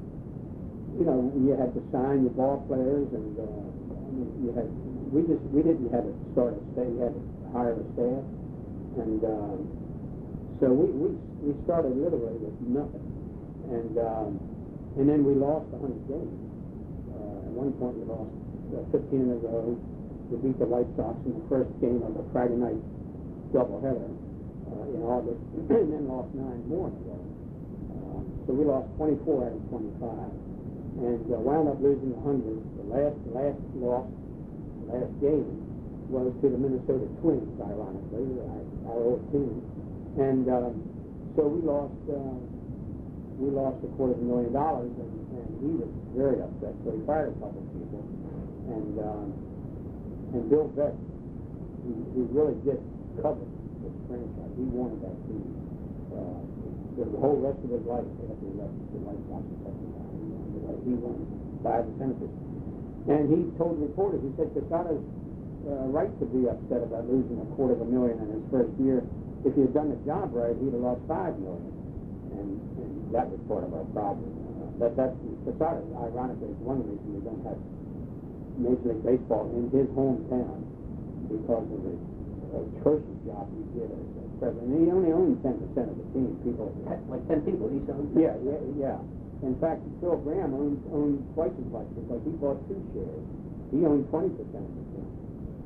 you know, you had to sign your ball players, and uh, I mean, you had we just we didn't have to start a staff. We had to hire a staff. And um, so we, we we started literally with nothing, and um, and then we lost a hundred games. Uh, at one point, we lost uh, fifteen in a row. We beat the White Sox in the first game of the Friday night doubleheader uh, in August, and then lost nine more in a row. Uh, so we lost twenty-four out of twenty-five, and uh, wound up losing a hundred. The last last loss, the last game, was to the Minnesota Twins, ironically, our, our old team. And um, so we lost uh, we lost a quarter of a million dollars, and, and he was very upset. So he fired a couple of people. And um, and Bill Beck, he, he really did cover this franchise. He wanted that team. Uh, the whole rest of his life, after he left the White Sox the second time, he wanted, he wanted by the Senators. And he told reporters, he said, Casada's Uh, right to be upset about losing a quarter of a million in his first year. If he had done the job right, he'd have lost five million, and, and that was part of our problem. Uh, that that's Casada, ironically, is one reason we don't have Major League Baseball in his hometown, because of the atrocious job he did as president. And he only owned ten percent of the team. People, like ten people, he owned. Yeah, yeah, yeah. In fact, Phil Graham owned owned twice as much because he bought two shares. He owned twenty percent of the team.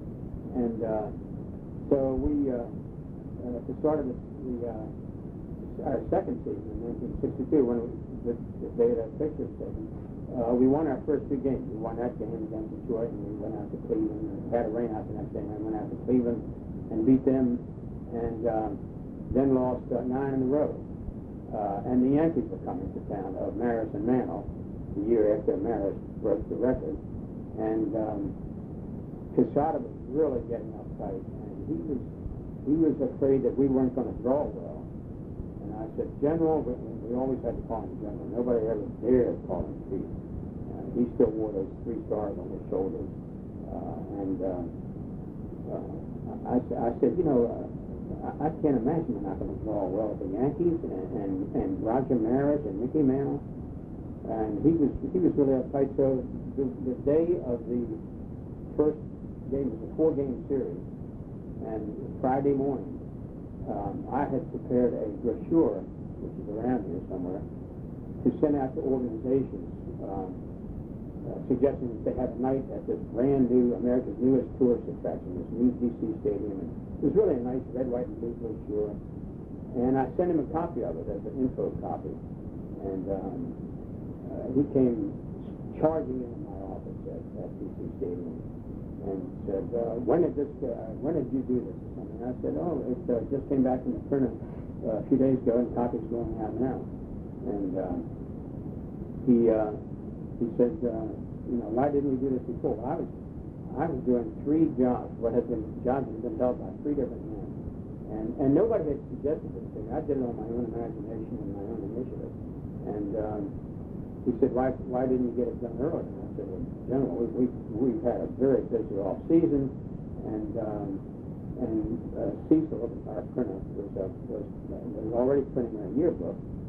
And uh, so we, uh, uh, at the start of the, the uh, our second season in nineteen sixty-two, when we, the, the day of that picture was taken, uh, we won our first two games. We won that game against Detroit, and we went out to Cleveland. And had a rain out the next day, and I went out to Cleveland and beat them, and um, then lost uh, nine in a row. Uh, and the Yankees were coming to town, of Maris and Mantle, the year after Maris broke the record. And um, Casada was really getting uptight, and he was he was afraid that we weren't going to draw well. And I said, General, we, we always had to call him General. Nobody ever dared call him Chief. Uh, he still wore those three stars on his shoulders. Uh, and uh, uh, I, I said, you know, uh, I, I can't imagine we're not going to draw well with the Yankees and, and, and Roger Maris and Mickey Mantle. And he was he was really uptight. So the, the day of the first game was a four-game series, and Friday morning, um, I had prepared a brochure, which is around here somewhere, to send out to organizations, um, uh, suggesting that they have a night at this brand new, America's newest tourist attraction, this new D C stadium. And it was really a nice red, white, and blue brochure, and I sent him a copy of it as an info copy, and um, uh, he came charging into my office at, at D C Stadium and said, uh, when did this, uh, when did you do this or something? And I said, oh, it uh, just came back from the printer uh, a few days ago, and the copy's going out now. And uh, he uh, he said, uh, you know, why didn't we do this before? Well, I was I was doing three jobs, what had been jobs that had been held by three different men, and and nobody had suggested this thing. I did it on my own imagination and my own initiative. And um, he said, why why didn't you get it done earlier? And I said, well, General, we, we, we've had a very busy off season, and um, and uh, Cecil, our printer, was, uh, was, uh, was already printing a yearbook,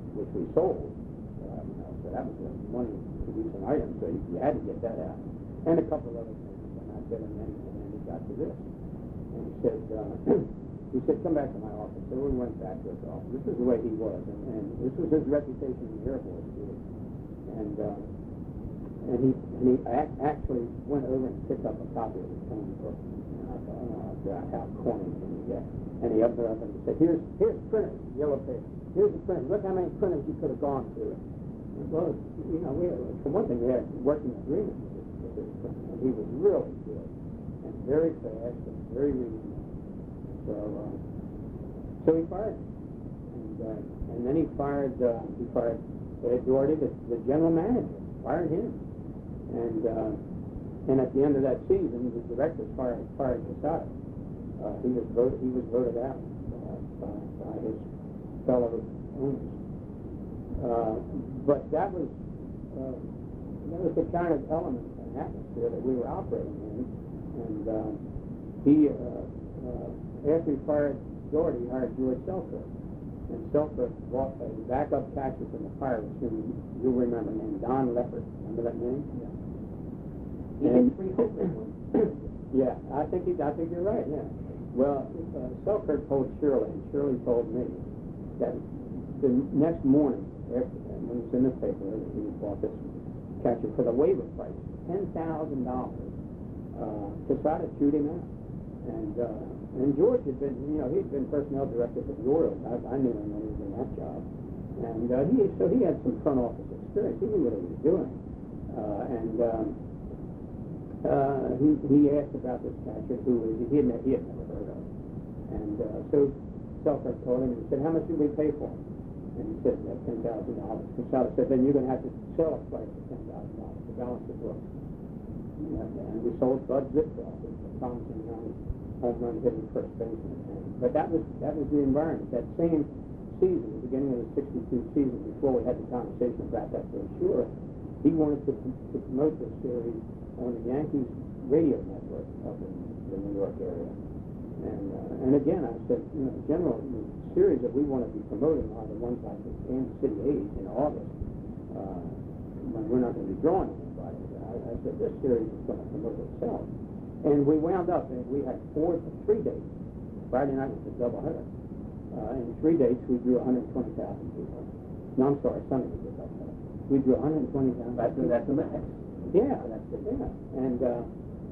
which we sold. Uh, you know, so that was a money-producing item, so you, you had to get that out. And a couple of other things. And I said, and then, and then he got to this. And he said, uh, he said, come back to my office. So we went back to his office. This is the way he was, and, and this was his reputation in the Air Force, too. And, uh, and he, and he ac- actually went over and picked up a copy of his own book. And I thought, oh, God, how corny can you get? And he opened it up and he said, here's, here's printers, yellow paper. Here's the printers. Look how many printers you could have gone through. And, well, you know, we had, for one thing, we had working agreements with this, with this printer. And he was really good and very fast and very reasonable. So, uh, so he fired him. And, uh, and then he fired, uh, he fired Ed Doherty, the, the general manager, fired him. And uh, and at the end of that season, the director fired fired Casada. Uh, he was voted he was voted out uh, by, by his fellow owners. Uh, but that was uh, that was the kind of element and atmosphere that we were operating in. And uh, he uh, uh, after he fired Doherty, he hired George Selkirk. And Selkirk bought a backup catcher from the Pirates, who you'll remember, named Don Leppard. Remember that name? Yeah. He did three home runs. Yeah, I think he, I think you're right. Yeah. Well, uh, Selkirk told Shirley, and Shirley told me that the next morning, after and when it was in the paper, that he bought this catcher for the waiver price, ten thousand dollars. Uh, decided to shoot him out, and uh, and George had been, you know, he'd been personnel director for the Orioles. I, I knew him when he was in that job, and uh, he so he had some front office experience. He knew what he was doing, uh, and. Um, Uh, he, he asked about this catcher who he had, he had never heard of. And uh, so Selkirk told him, and he said, how much did we pay for him? And he said, uh, ten thousand dollars. Casada said, then you're going to have to sell us twice for ten thousand dollars to balance the books. And, and we sold Bud Zitfeld, a promising young home run hitting first baseman. And, but that was, that was the environment. That same season, the beginning of the sixty-two season, before we had the conversation about that brochure, he wanted to, to promote this series on the Yankees radio network up in the New York area. And uh, and again, I said, you know, general, the series that we want to be promoting are the ones like the Kansas City A's in August, uh, when we're not going to be drawing anybody. I, I said, this series is going to promote itself. And we wound up, and we had four, three dates. Friday night was a doubleheader. Uh, in three dates, we drew one hundred twenty thousand people. No, I'm sorry, Sunday was a doubleheader. We drew one hundred twenty thousand. That's, that's the max. Yeah, that's it. Yeah, and uh,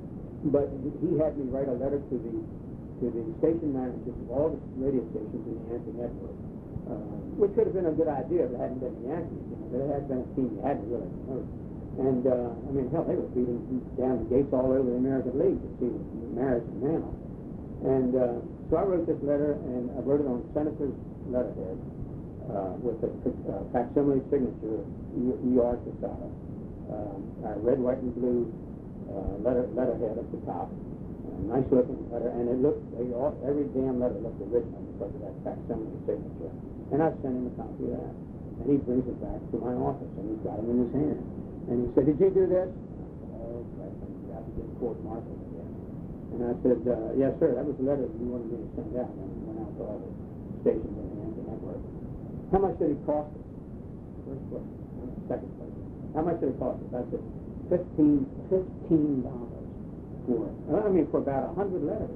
but he had me write a letter to the to the station managers of all the radio stations in the Yankee network, uh, which could have been a good idea if it hadn't been the Yankees. You know, but it had been a team you hadn't really promoted. And uh, I mean, hell, they were beating down the gates all over the American League to see Maris and Mantle. And uh, so I wrote this letter, and I wrote it on Senator's letterhead uh, with a uh, facsimile signature, E R Casada. Um, our red, white, and blue uh, letter letterhead at the top. A nice looking letter, and it looked, they all, every damn letter looked original because of that facsimile signature. And I sent him a copy of that. And he brings it back to my office, and he's got it in his hand. And he said, did you do this? I said, oh, right. You have to get court martial again. And I said, uh, yes, sir, that was the letter you wanted me to send out. And it went out to all the stations in the Yankee network. How much did it cost us? First place. Second place. How much did it cost us? I said, fifteen, fifteen dollars for, I mean, for about a hundred letters.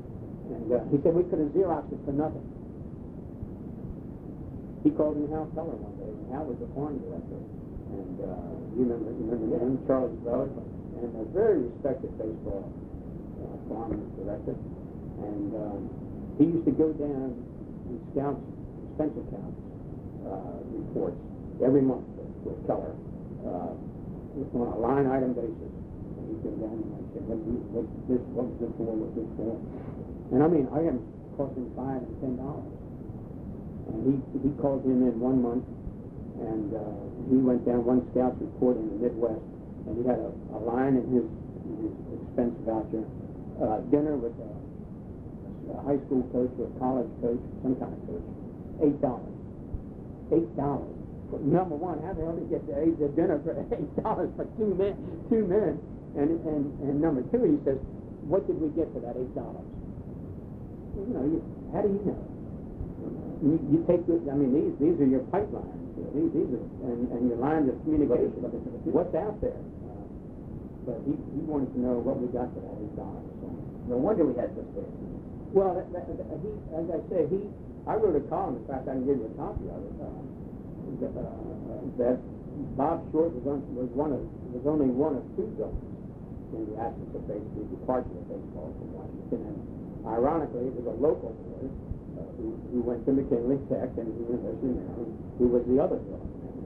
And uh, he said, we could have Xeroxed it for nothing. He called me Hal Keller one day, and Hal was the farm director. And uh, you remember, you remember him, Charles Bellett, and a very respected baseball uh, farm director. And um, he used to go down and scout expense accounts uh, reports every month with, with Keller. Uh, on a line item basis. And he'd go down and I'd say, what, what, this, what was this for, what was this for? And I mean, I am costing five and ten dollars. And he he called him in one month, and uh, he went down one scout's report in the Midwest, and he had a, a line in his, in his expense voucher, uh, dinner with a, a high school coach or a college coach, some kind of coach, eight dollars. Eight dollars. Number one, how the hell did you get the, the dinner for eight dollars for two men? Two men, and and and number two, he says, what did we get for that eight dollars? You know, you, how do you know? you, you take this, I mean, these, these are your pipelines, you know, these, these are, and, and your lines of communication, what's out there. Uh, But he, he wanted to know what we got for that eight dollars. So. No wonder we had such bad. Well, that, that, that, he, as I say, he, I wrote a column, in fact, I can give you a copy of it, uh, that, uh, that Bob Short was, on, was one of, was only one of two donors in the absence of baseball, departure of baseball from Washington. And ironically, it was a local boy uh, who, who went to McKinley Tech and the University of Maryland, who was the other donor.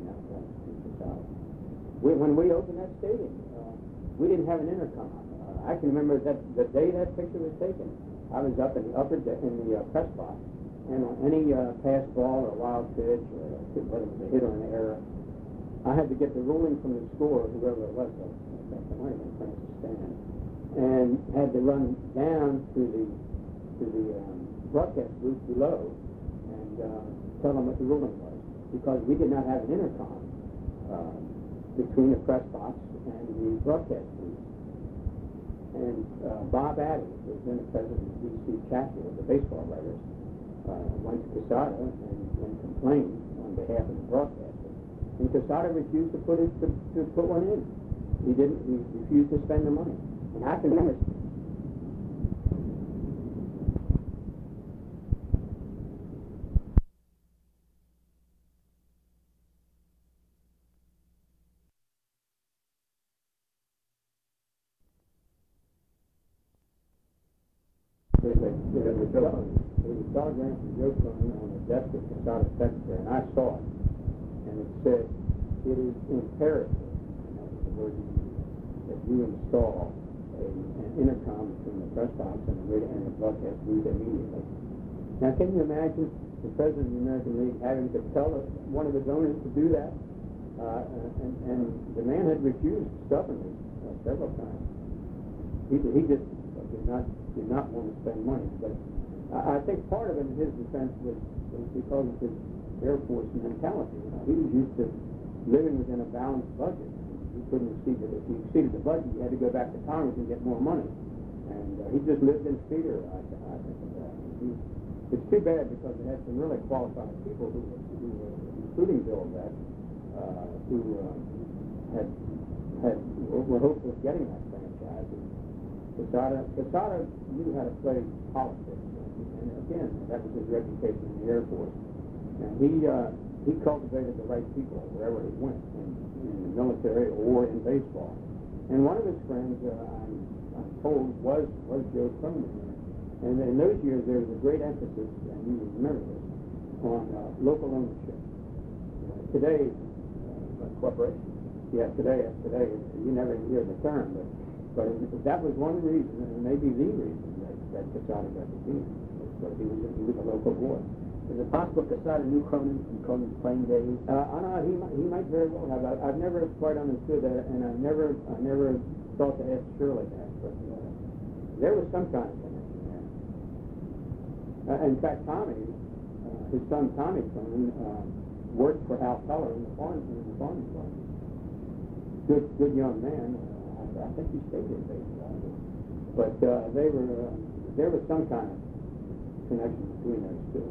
We, when we opened that stadium, uh, we didn't have an intercom. Uh, I can remember that the day that picture was taken, I was up in the upper de- in the uh, press box, and on any uh, pass ball or wild pitch, or whether it was a hit or an error, I had to get the ruling from the scorer, whoever it was, so it might have been Francis Stan, and had to run down to the to the um, broadcast booth below and uh, tell them what the ruling was, because we did not have an intercom uh, between the press box and the broadcast booth. And uh, Bob Adams, who was then the president of D C chapter of the baseball writers, uh, went to Quesada and, and complained on behalf of the broadcaster. And Quesada refused to put it to, to put one in. He didn't. He refused to spend the money. And I can remember. There's a, there's a, tele- there's a telegram from Joe Cronin on the desk of Quesada's secretary, and I saw it. And it said, it is imperative, and that was the word he used, that you install a, an intercom between the press box and the radio and the broadcast booth immediately. Now, can you imagine the president of the American League having to tell one of his owners to do that? Uh, and, and the man had refused stubbornly uh, several times. He, he just did not did not want to spend money. But I, I think part of it in his defense was, was because of his Air Force mentality. You know, he was used to living within a balanced budget. He couldn't exceed it. If he exceeded the budget, he had to go back to Congress and get more money. And uh, he just lived in fear, I, I think. Uh, he, it's too bad because they had some really qualified people who, who were, including Bill Beck, uh, who uh, had had were hopeful of getting that franchise. And Quesada, Quesada knew how to play politics, and again, that was his reputation in the Air Force. And he uh, he cultivated the right people wherever he went, in, in the military or in baseball. And one of his friends, uh, I'm, I'm told, was was Joe Cronin. And in those years, there was a great emphasis, and you remember this, on uh, local ownership. Uh, today, uh, corporation. Yeah, today, today, you never hear the term, but. But that was one reason, and maybe the reason, that, that Quesada got the team, because he was, he was a local boy. Is it possible Quesada knew Cronin from Cronin's playing days? Uh, I know he might, he might very well have. I, I've never quite understood that, and I never, I never thought to ask Shirley that. But uh, there was some kind of connection there. Uh, in fact, Tommy, uh, his son Tommy Cronin, uh, worked for Hal Keller in the farm in the farm department. Good, good young man. Uh, I think he stayed in baseball, but uh, they were uh, there was some kind of connection between those two.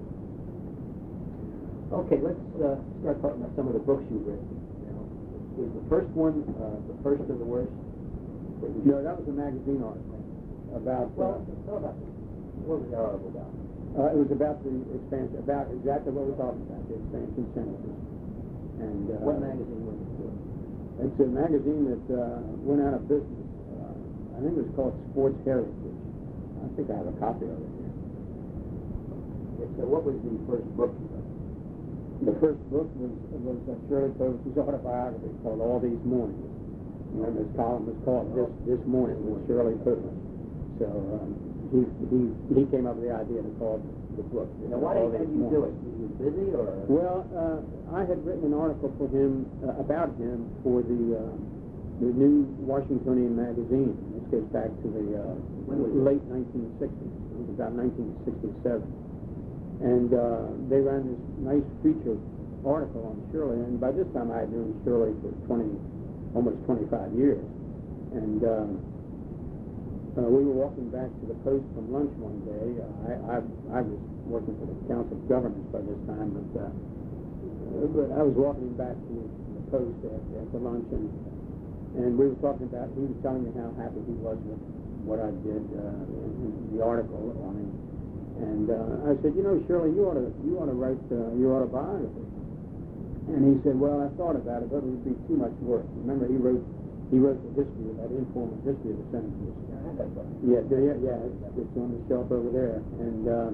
Okay, let's uh, start talking about some of the books you've written. You know, is the first one uh, the first of the worst? No, that was a magazine article about. Well, uh, tell about it. What was that article about? Uh, it was about the expansion, about exactly what we're talking about, the expansion sentences. And uh, what magazine was it for? It's a magazine that uh, went out of business. Uh, I think it was called Sports Heritage. I think I have a copy of it here. Okay, so what was the first book you wrote? The first book was was uh, Shirley Povich' autobiography called All These Mornings. And this column was called This This Morning with Shirley Povich. So um, he he he came up with the idea to call the book. Now, why All did These you Mornings. do it? Were you busy or? Well, uh, I had written an article for him uh, about him for the uh, the new Washingtonian magazine. This goes back to the uh, late nineteen sixties. It was about nineteen sixty-seven, and uh, they ran this nice feature article on Shirley. And by this time, I had known Shirley for twenty, almost twenty-five years, and. Uh, Uh, we were walking back to the post from lunch one day. Uh, I, I, I was working for the Council of Governors by this time, but, uh, but I was walking him back to the post after, after lunch, and, and we were talking about, he was telling me how happy he was with what I did uh, in, in the article on him. And uh, I said, you know, Shirley, you ought to, you ought to write uh, your autobiography. And he said, well, I thought about it, but it would be too much work. Remember, he wrote he wrote the history, that informal history of the Senators. Yeah, yeah, yeah, it's, it's on the shelf over there. And uh,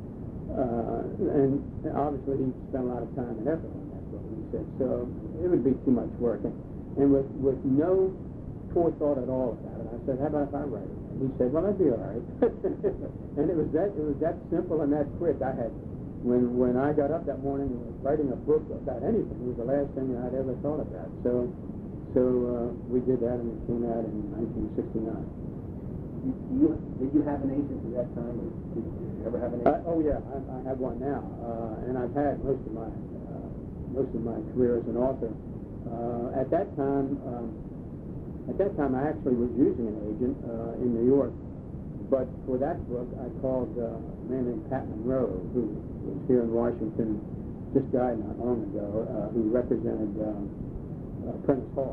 uh, and obviously he spent a lot of time and effort on that book. He said, so it would be too much work. And, and with with no forethought at all about it, I said, how about if I write it? And he said, well, that'd be all right. And it was that it was that simple and that quick. I had when when I got up that morning and was writing a book about anything, it was the last thing I'd ever thought about. So so uh, we did that, and it came out in nineteen sixty-nine. Did you did you have an agent at that time, or did you ever have an agent? Uh, oh yeah, I, I have one now, uh, and I've had most of my uh, most of my career as an author. Uh, at that time, um, at that time, I actually was using an agent uh, in New York, but for that book, I called uh, a man named Pat Monroe, who was here in Washington, just died not long ago, uh, who represented um, uh, Prentice Hall,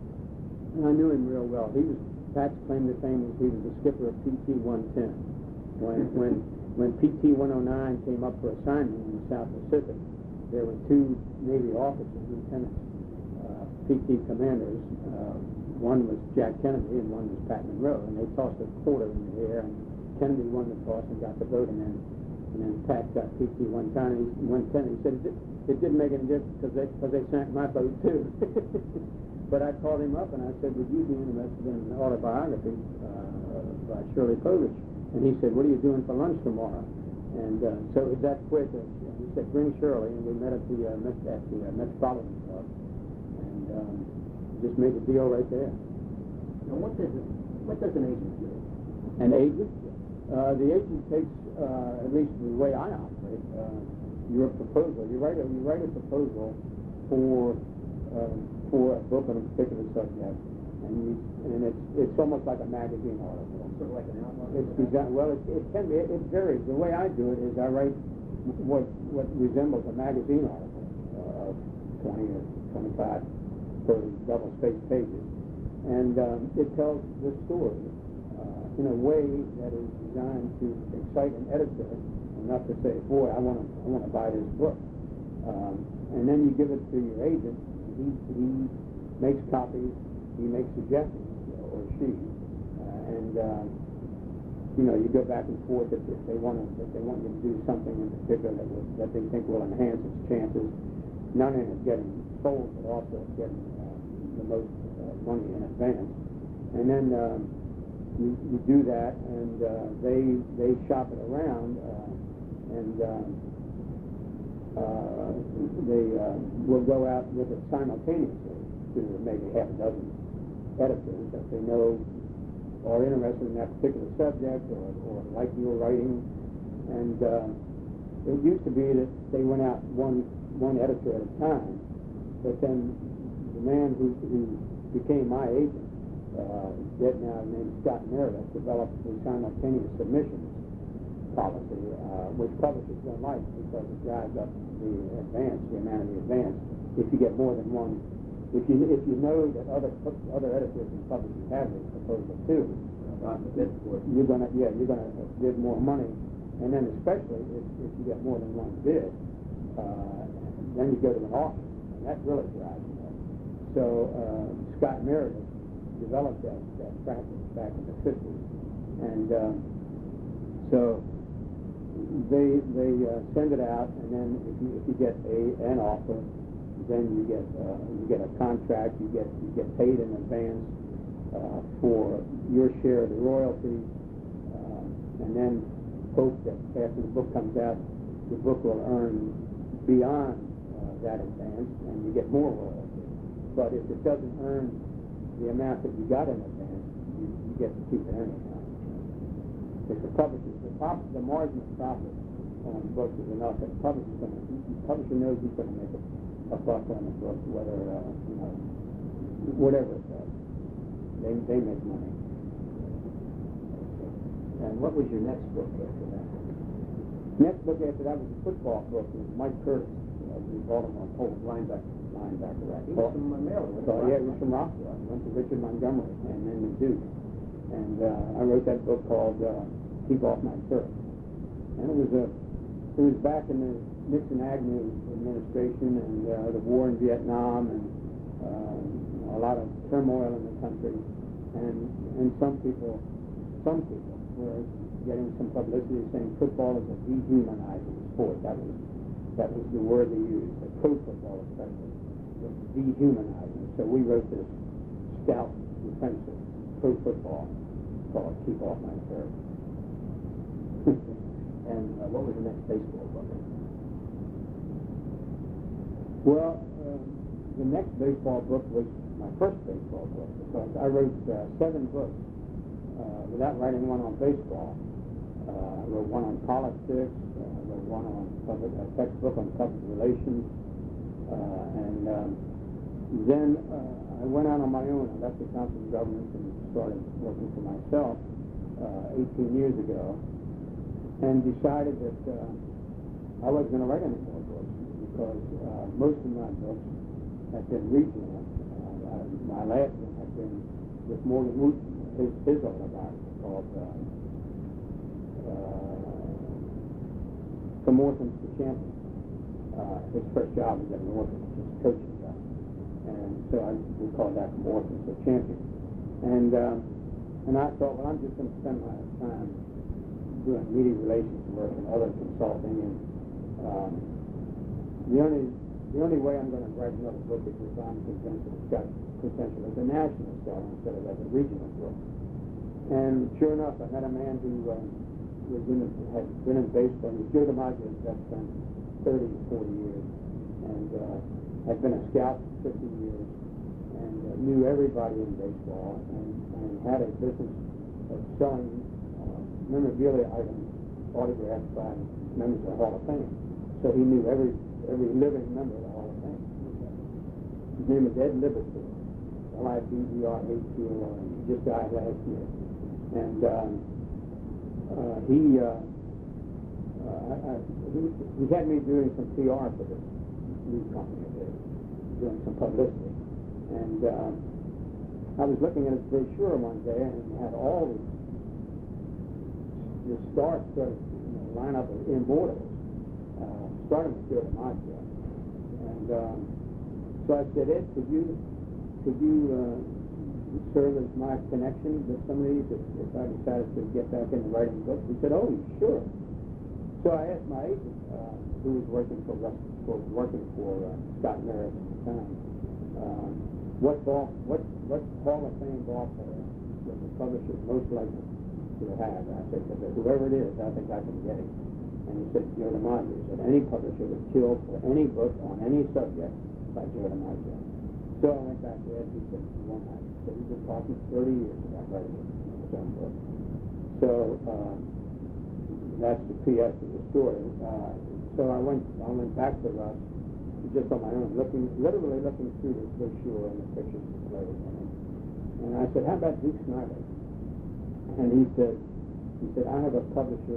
and I knew him real well. He was Pat's claim to fame was he was the skipper of P T one ten. When when when P T one oh nine came up for assignment in the South Pacific, there were two Navy officers, lieutenants, uh, P T commanders. Uh, one was Jack Kennedy and one was Pat Monroe, and they tossed a quarter in the air, and Kennedy won the toss and got the vote, and then and then Pat got P T one ten. He said it, it didn't make any difference because they because they sank my boat too. But I called him up and I said, would you be interested in an autobiography uh, by Shirley Povich? And he said, what are you doing for lunch tomorrow? And uh, so it was that quick. Uh, he said, bring Shirley, and we met at the uh, Met, at the uh, Metropolitan Club, and um, just made a deal right there. Now, what does it, what does an agent do? An agent? Uh, the agent takes, uh, at least the way I operate, uh, your proposal. You write a you write a proposal for. Um, for a book on a particular subject, and you, and it's it's almost like a magazine article. Sort of like an outline. It's designed, well, it, it can be. It, it varies. The way I do it is I write what what resembles a magazine article uh, of twenty or twenty-five, thirty double-spaced pages, and um, it tells the story uh, in a way that is designed to excite an editor enough to say, "Boy, I want to I want to buy this book," um, and then you give it to your agent. He, he makes copies, he makes suggestions, or she, uh, and uh, you know, you go back and forth if, if they want to, if they want you to do something in particular that, will, that they think will enhance its chances, not only of getting sold, but also of getting uh, the most uh, money in advance. And then um, you, you do that, and uh, they they shop it around, uh, and. Um, Uh, they uh, will go out with it simultaneously to maybe half a dozen editors that they know are interested in that particular subject or, or like your writing. And uh, it used to be that they went out one one editor at a time, but then the man who, who became my agent, uh, dead now, named Scott Meredith, developed the simultaneous submissions policy, uh, which publishers don't like because it drives up the advance, the amount of the advance. If you get more than one, if you if you know that other other editors and publishers have this proposal too, uh, you're gonna yeah you're gonna bid more money, and then especially if, if you get more than one bid, uh, then you go to an auction, and that really drives it up. So uh, Scott Meredith developed that that practice back in the fifties, and um, so. They they uh, send it out, and then if you if you get a an offer, then you get uh, you get a contract. You get you get paid in advance uh, for your share of the royalties, uh, and then hope that after the book comes out, the book will earn beyond uh, that advance, and you get more royalties. But if it doesn't earn the amount that you got in advance, you, you get to keep it anyhow. If the publisher, the, pop, the margin of profit on the book is enough that the publisher's going to, the publisher knows he's going to make a, a buck on the book, whether, uh, you know, whatever it does. They, they make money. And what was your next book after that? Next book after that was a football book with Mike Curtis, uh, the Baltimore Colts linebacker. Linebacker, right? He was from Maryland. So, yeah, he was from Rockville. He went to Richard Montgomery and then to Duke. And uh, I wrote that book called uh, Keep Off My Turf. And it was a, it was back in the Nixon Agnew administration and uh, the war in Vietnam and uh, you know, a lot of turmoil in the country. And and some people, some people were getting some publicity saying football is a dehumanizing sport. That was that was the word they used. The pro football especially was dehumanizing. So we wrote this stout defensive pro football called Keep Off My Turf. And uh, what was the next baseball book? Well, uh, the next baseball book was my first baseball book because I wrote uh, seven books uh, without writing one on baseball. Uh, I wrote one on politics, uh, I wrote one on public, a textbook on public relations, uh, and um, then uh, I went out on my own. I left the council of government and started working for myself uh, eighteen years ago, and decided that uh, I wasn't going to write any more books because uh, most of my books have been regional. Uh, I, my last one has been with Morgan Wooten, his, his autobiography called uh, uh, From Orphans to Champions. Uh, his first job was at an orphanage, his coaching job. And so I, we called that From Orphans to Champions. And, um, and I thought, well, I'm just going to spend my time doing media relations work and other consulting. And um, the only the only way I'm going to write another book is if I'm convinced it's got potential as a national seller instead of as a regional book. And sure enough, I met a man who um, was in the, had been in baseball. He was Joe DiMaggio, who's got spent thirty, forty years, and uh, had been a scout for fifty years, and uh, knew everybody in baseball, and, and had a business of selling uh, memorabilia items autographed by members of the Hall of Fame. So he knew every every living member of the Hall of Fame. His name is Ed Liberty, L I B E R H T O R. He just died last year. And um, uh, he, uh, uh, I, he he had me doing some P R for this news company, doing some publicity. And um, I was looking at his brochure one day, and he had all these the stars sort of you know, line up of immortals. Uh, starting with Joe DiMaggio. And um, so I said, Ed, could you could you uh, serve as my connection with some of these if, if I decided to get back into writing books? He said, oh, sure. So I asked my agent, uh, who was working for, for working for uh, Scott Merritt at the time, um, what ball, what what Hall of Fame ball player was the publisher most likely to have? And I said, whoever it is, I think I can get it. And he said, Joe DiMaggio. He said, any publisher would kill for any book on any subject by Joe DiMaggio. So I went back to Ed. He said, one night. He said, he's been talking thirty years about writing his own book. So um, that's the P S of the story. Uh, so I went I went back to Russ, just on my own, looking, literally looking through the brochure and the pictures and everything. And I said, how about Duke Snider? And he said, he said, I have a publisher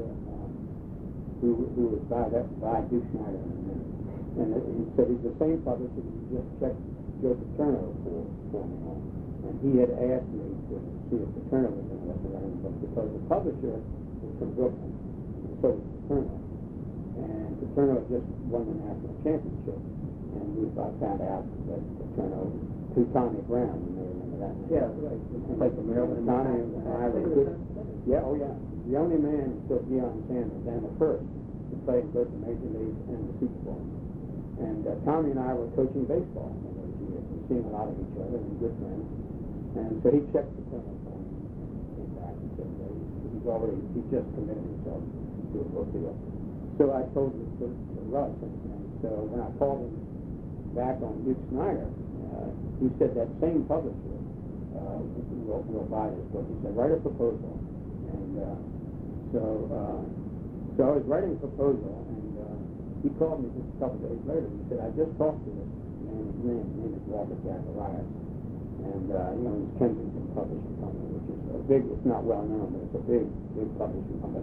Who, who was by that by Duke Snider in a minute. And he said he's the same publisher who just checked Joe Paterno for, for me on. And he had asked me to see if Paterno was interested in writing the book because the publisher was from Brooklyn, and so was Paterno. And Paterno had just won the national championship. And we I found out that Paterno, through Tommy Brown, you may remember that. Yeah, right. And like the Maryland Tommy and I were good. Yeah, oh yeah. The only man until Deion Sanders and the first to play in both the Major League and the Super Bowl. And uh, Tommy and I were coaching baseball in those years and seeing a lot of each other and good friends. And so he checked the film for me and came back and said that he's already, he just committed himself to a book deal. So I told him to, to Russ, and, and so when I called him back on Duke Snider, uh, he said that same publisher uh, will, will buy this book. He said, write a proposal. And uh, so, uh, so I was writing a proposal, and uh, he called me just a couple days later. He said, I just talked to this man, his name, his name is Walter Zacharias, and uh, you know, he's Kensington Publishing Company, which is a big, it's not well known, but it's a big, big publishing company.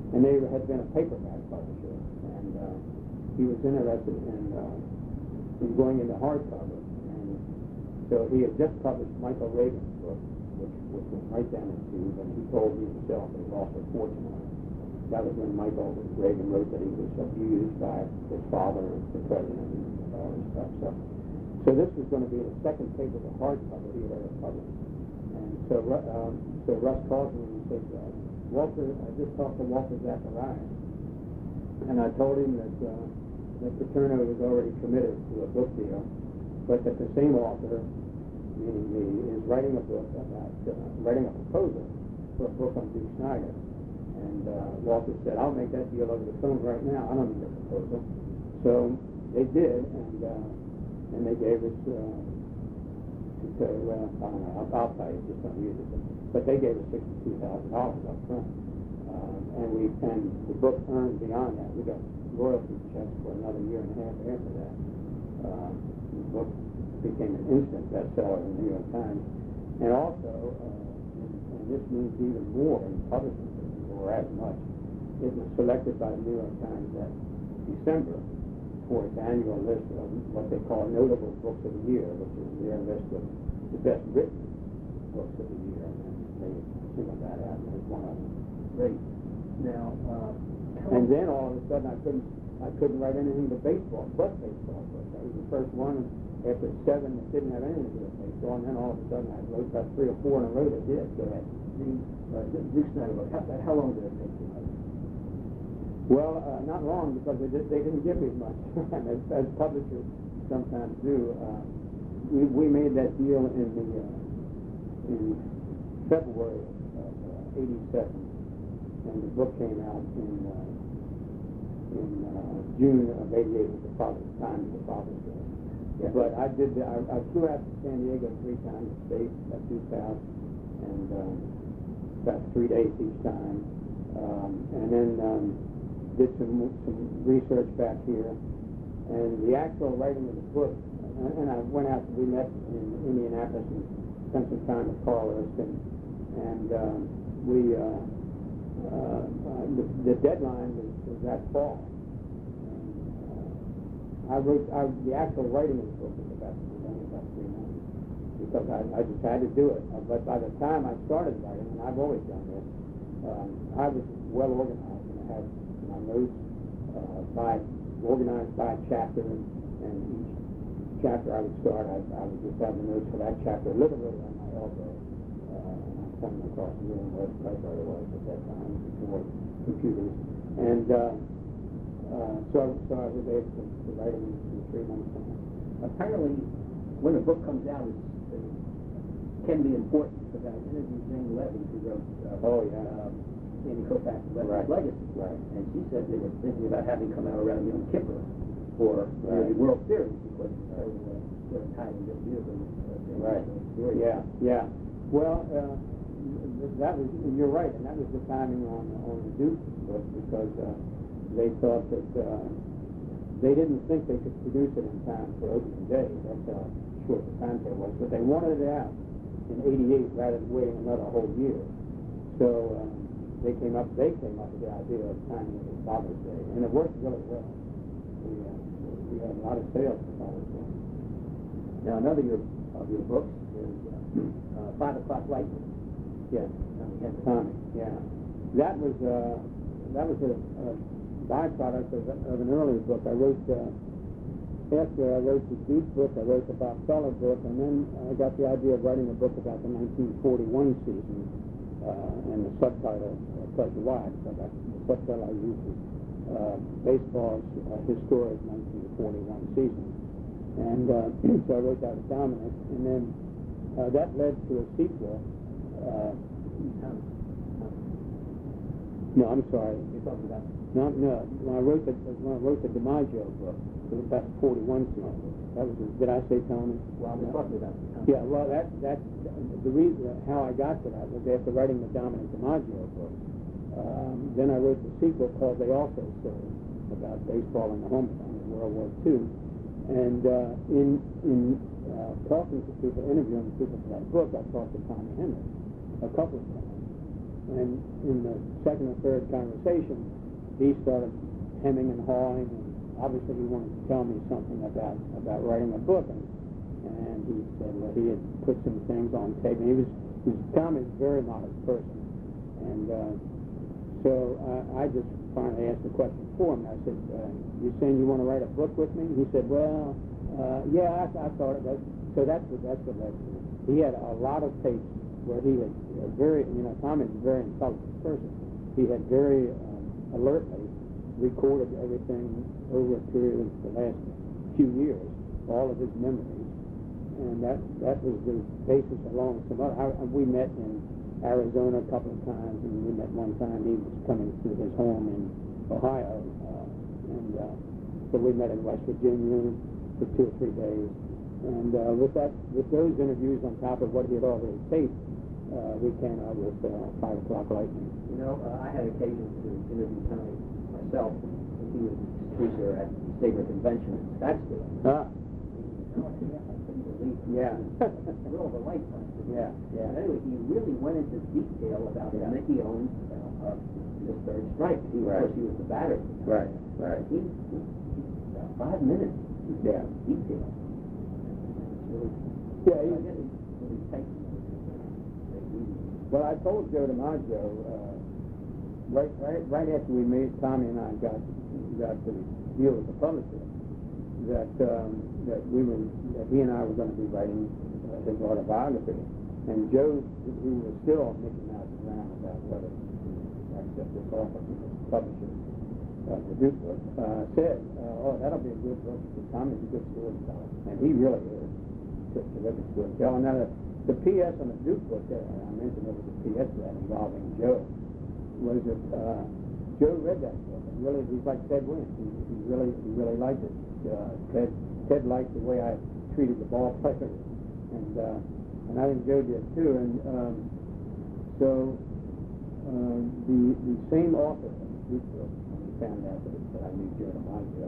and they had been a paperback publisher, and uh, he was interested in, uh, in going into hardcover. And so he had just published Michael Reagan's book, which, which was right down his tube, and he told me himself that he lost a fortune on it. That was when Michael Reagan wrote that he was abused by his father, the president, and all this stuff. So, so this was going to be the second paper, the hardcover he had ever published. And so, um, so Russ called me and said, uh, Walter, I just talked to Walter Zacharias, and I told him that uh, that Paterno was already committed to a book deal, but that the same author, meaning me, is writing a book about uh, writing a proposal for a book on Dee Snider. And uh, Walter said, I'll make that deal over the phone right now. I don't need a proposal. So they did, and uh, and they gave us, uh, to, well, I don't know, I'll, I'll tell you, just don't use it. But they gave us sixty-two thousand dollars up front. Uh, and we and the book earned beyond that. We got royalty checks for another year and a half after that. Uh, the book became an instant bestseller in the New York Times. And also, uh, and, and this means even more in publishing, or as much, it was selected by the New York Times that December for its annual list of what they call notable books of the year, which is their list of the best written books of the year. And they singled that out as one of them. Great. Now, uh, and then all of a sudden I couldn't I couldn't write anything but baseball, but baseball books. I was the first one after seven that didn't have anything to do with baseball, and then all of a sudden I wrote about three or four in a row that did. Go ahead. the uh, Dee Snider book, how, how long did it take you? Well, uh, not long, because they, did, they didn't give me much, as, as publishers sometimes do. Uh, we, we made that deal in the uh, in February of uh, eighty-seven, and the book came out in uh, in uh, June of eighty-eight, at the Father's time of the Father's Day. Yeah. But I did. The, I, I flew out to San Diego three times, stayed at Duke's house, and um, about three days each time, um, and then. Um, did some some research back here, and the actual writing of the book, and, and I went out, we met in Indianapolis and spent some time with Carl Erskine, and um, we, uh, uh, the, the deadline was, was that fall. And, uh, I wrote, I, the actual writing of the book was about, was only about three months, because I, I just had to do it. Uh, but by the time I started writing, and I've always done this, um, I was well organized, and I had my notes uh, by organized by chapter, and, and each chapter I would start, I, I would just have the notes for that chapter literally on my elbow, uh, and I'm pointing across the room where the typewriter was at that time before computers, and uh, uh, so so I was able to, to write it in, in three months time. Apparently, when a book comes out, it's, it can be important, because I interviewed Jane Levy, who wrote uh, Oh yeah. Um, Andy Koufax, Right. Legacy. Right. And she said they were thinking about having come out around Yom Kippur for uh, Right. the World Series, because it's so uh, sort of tied in this year. Uh, Right. Yeah. Yeah. Well, uh, that was, you're right, and that was the timing on on the Duke book, because uh, they thought that uh, they didn't think they could produce it in time for opening day. That's how short the timetable was. But they wanted it out in eighty-eight rather than waiting another whole year. So. Um, They came up. They came up with the idea of timing it with Father's Day, and it worked really well. We, uh, we had a lot of sales for Father's Day. Now, another of your, of your books is uh, uh, Five O'Clock Lightning. Yes, Tommy Henry. Tommy. Yeah, that was uh, that was a, a byproduct of, of an earlier book I wrote. Uh, after I wrote the Duke book, I wrote the Bob Feller book, and then I got the idea of writing a book about the nineteen forty-one season. Uh, and the subtitle, uh, Pleasure Why, so that's the subtitle I used is uh, Baseball's uh, Historic nineteen forty-one Season. And uh, so I wrote that with Dominic, and then uh, that led to a sequel. Uh, no, I'm sorry. You're talking about? No, no. When I wrote the when I wrote the DiMaggio book, it was about the forty-one season. That was. Did I say Tony? Well, we're talking about the Tommy. Yeah. Well, that that the reason how I got to that was after writing the Dominic DiMaggio book. Um, then I wrote the sequel called They Also Serve, about baseball in the hometown in World War Two. And uh, in in uh, talking to people, interviewing people for that book, I talked to Tommy Henry a couple of times. And in the second or third conversation, he started hemming and hawing, and obviously he wanted to tell me something about, about writing a book. And, and he said, well, he had put some things on tape. And he was, he was Tom is a very modest person. And uh, so uh, I just finally asked the question for him. I said, uh, you saying you want to write a book with me? He said, well, uh, yeah, I, I thought of that. So that's what, that's what led to it. He had a lot of tapes where he had uh, very, you know, Tom is a very intelligent person. He had very um, alertly recorded everything over a period of the last few years, all of his memories. And that, that was the basis along with some other. I, we met in Arizona a couple of times, and we met one time. He was coming to his home in Ohio, uh, and uh, so we met in West Virginia for two or three days. And uh, with that, with those interviews on top of what he had already taped, uh, we came out with uh, Five O'Clock Lightning. You know, uh, I had occasion to interview Tommy myself when he was a speaker at the Sabre Convention in Scottsdale. Ah. You know, I couldn't believe it. Yeah. It was a thrill of a lifetime. Yeah, yeah. But anyway, he really went into detail about Yeah. Mickey Owens, uh, uh, the third strike. He, Right. Of course, he was the batter. Right, right. He, he, he about five minutes. Yeah. Detail. It's really, Yeah, I he, guess it's really tight. well, I told Joe DiMaggio, uh, right, right, right after we made, Tommy and I got, got the deal with the publisher, that, um, that we were, that he and I were going to be writing uh, his autobiography. And Joe, who was still making out around about whether to accept this offer from the publisher, uh, the Duke book, uh, said, uh, oh, that'll be a good book, because Tommy's a good storyteller. And he really is. Just a terrific storyteller. Now, the, the P S on the Duke book, uh, I mentioned there was a P S that involving Joe, was that uh, Joe read that book. And really, he's like Ted Williams. He, he really, he really liked it. Uh, Ted, Ted liked the way I treated the ball players, and uh, and I think Joe did too. And um, so uh, the the same author of the Duke book, when he found out that, that I knew Joe DiMaggio,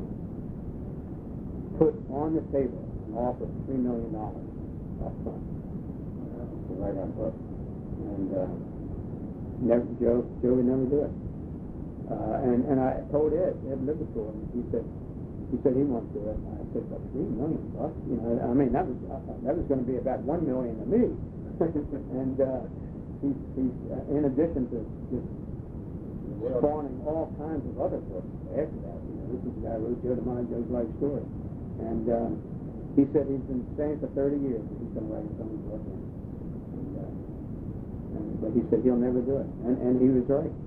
put on the table an offer of three million dollars up front uh, to write our book, and uh, never Joe Joe would never do it. Uh, and and I told Ed Ed Liverpool, and he said. He said he won't do it. I said, but three million bucks? You know, I mean, that was uh, that was going to be about one million to me. And uh, he's, he's uh, in addition to just spawning all kinds of other books after that. You know, this is the guy who wrote Joe DiMaggio's life story. And um, he said he's been saying for thirty years that he's going to write his own book. And, and, uh, and but he said he'll never do it, and and he was right.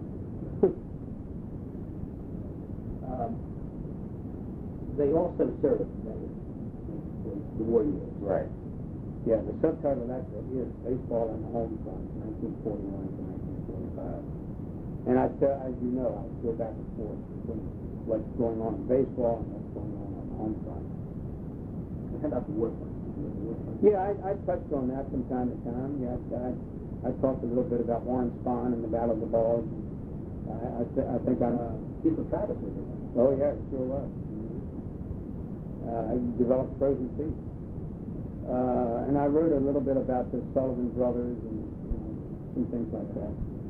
Um, they also served the war years. Right. Yeah, the subtitle of that book is Baseball on the Home Front, nineteen forty-one to nineteen forty-five. And I tell, as you know, I go back and forth between what's going on in baseball and what's going on on the home front. How about the war front? Yeah, I, I touched on that from time to time. Yeah, I, I talked a little bit about Warren Spahn and the Battle of the Bulge. I, I, th I think I'm... Uh, Cecil Travis was in that. Oh, yeah, it sure was. Uh, I developed Frozen Sea. Uh, and I wrote a little bit about the Sullivan brothers and you know, some things like that.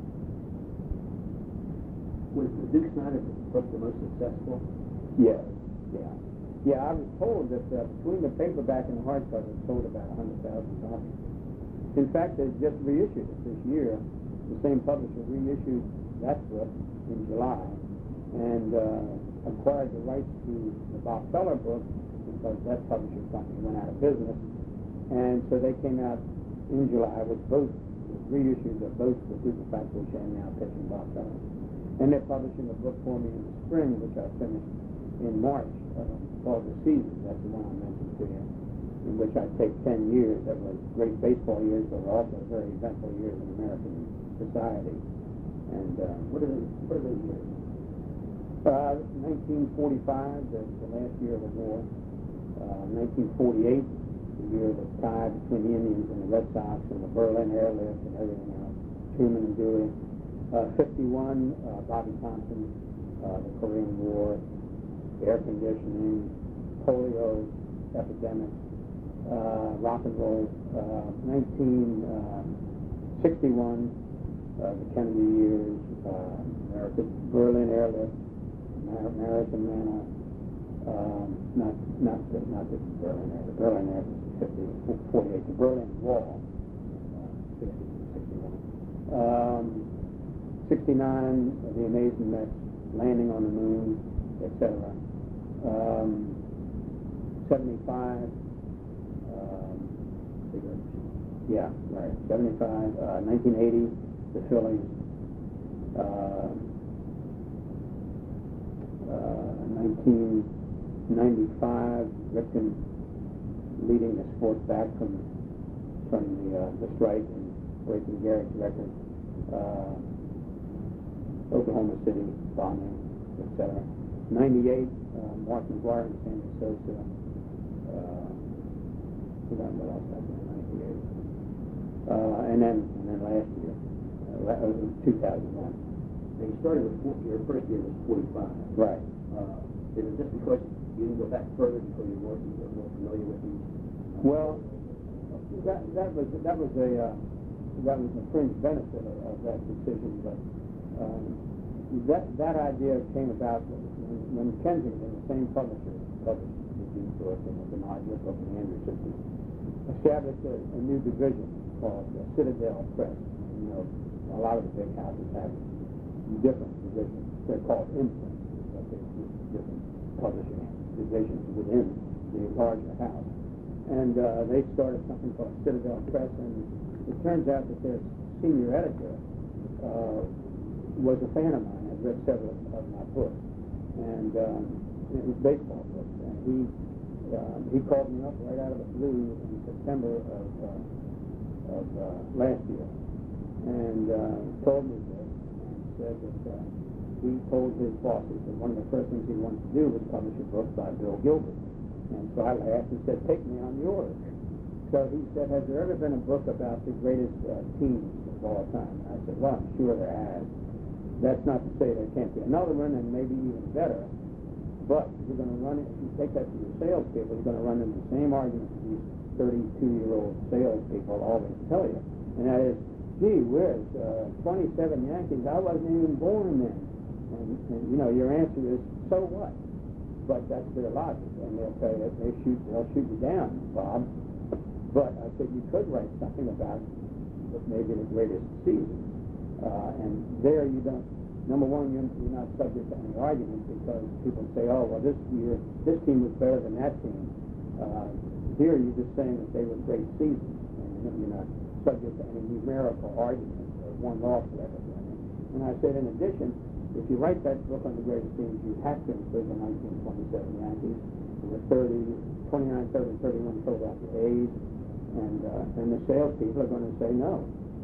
Was the Duke Snyder book the most successful? Yes, yeah. Yeah, I was told that uh, between the paperback and the hardcover, it sold about one hundred thousand copies. In fact, they just reissued it this year. The same publisher reissued that book in July and uh, acquired the rights to the Bob Feller book because that publishing company went out of business. And so they came out in July with both reissues of both the Duke of Flatbush and now Pitching Bob Feller. And they're publishing a book for me in the spring, which I finished in March, uh, called The Seasons. That's the one I mentioned to you, in which I take ten years that were great baseball years, but were also very eventful years in American society. And uh, What are those, what are those years? uh, nineteen forty-five, the, the last year of the war. Uh, nineteen forty-eight, the year of the tie between the Indians and the Red Sox, and the Berlin airlift and everything else. Truman and Dewey. Uh, fifty-one, uh, Bobby Thompson, uh, the Korean War, air conditioning, polio epidemic, uh, rock and roll. Uh, nineteen sixty-one, uh, the Kennedy years, uh, the Berlin airlift, Mar- Marathon Manor, um, not not the, not the Berlin airlift. The Berlin airlift is fifty, forty-eight. The Berlin Wall, uh, sixty, sixty-one. Um, sixty-nine, the Amazing Mess, landing on the moon, et cetera. Um, seventy-five, um, yeah, right, seventy-five, uh, nineteen eighty, the Phillies, uh, uh, nineteen ninety-five, Ripken leading the sport back from from the uh, the strike and breaking Garrett's record. Uh, Oklahoma City bombing, et cetera. ninety-eight, uh, Mark McGuire and Sammy Sosa. Uh, forgot what else happened in ninety-eight. Uh, and then and then last year, uh, two thousand one. Now, you started with, four- your first year was forty-five. Right. Uh, is it just because you didn't go back further because you're more, you're more familiar with these? Uh, Well, that that was that was a uh, that was a fringe benefit of, of that decision, but um, that that idea came about when, when Kensington, the same publisher, published the Gene book and the Bernard book and the Andrew system, established a, a new division called the Citadel Press. You know, a lot of the big houses have different divisions. They're called imprints, but they're different publishing divisions within the larger house. And uh, they started something called Citadel Press, and it turns out that their senior editor uh, was a fan of mine. I'd read several of my books, and um, it was baseball books. And he uh, he called me up right out of the blue in September of uh, of uh, last year, and uh, told me this, and said that uh, he told his bosses that one of the first things he wanted to do was publish a book by Bill Gilbert. And so I laughed and said, "Take me on the order." So he said, "Has there ever been a book about the greatest uh, teams of all time?" And I said, "Well, I'm sure there has. That's not to say there can't be another one, and maybe even better. But you're going to run it, if you take that to your salespeople, you're going to run into the same argument that these thirty-two-year-old salespeople always tell you. And that is, gee whiz, uh, twenty-seven Yankees, I wasn't even born then." And, and, you know, your answer is, so what? But that's their logic, and they'll say that they shoot, they'll shoot you down, Bob. But I said you could write something about maybe the greatest season, uh, and there you don't. Number one, you're, you're not subject to any argument because people say, "Oh, well, this year this team was better than that team." Uh, here, you're just saying that they were great seasons, and you're not subject to any numerical argument or one-loss record. And I said, in addition, if you write that book on the greatest teams, you have to include the nineteen twenty-seven Yankees, and the thirty, twenty-nine, thirty, thirty-one Philadelphia A's, and uh, and the salespeople are going to say no.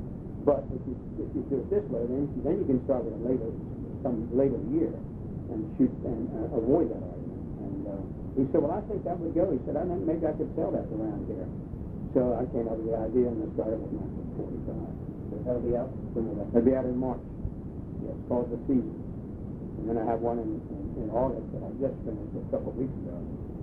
But if you if you do it this way, then then you can start with a later some later year and shoot and uh, avoid that argument. And uh, he said, "Well, I think that would go." He said, "I think maybe I could sell that around here." So I came up with the idea, and I started with nineteen forty-five. So that'll be out? It'll be out in March. Yeah, it's called The Season. And then I have one in, in, in August that I just finished a couple of weeks ago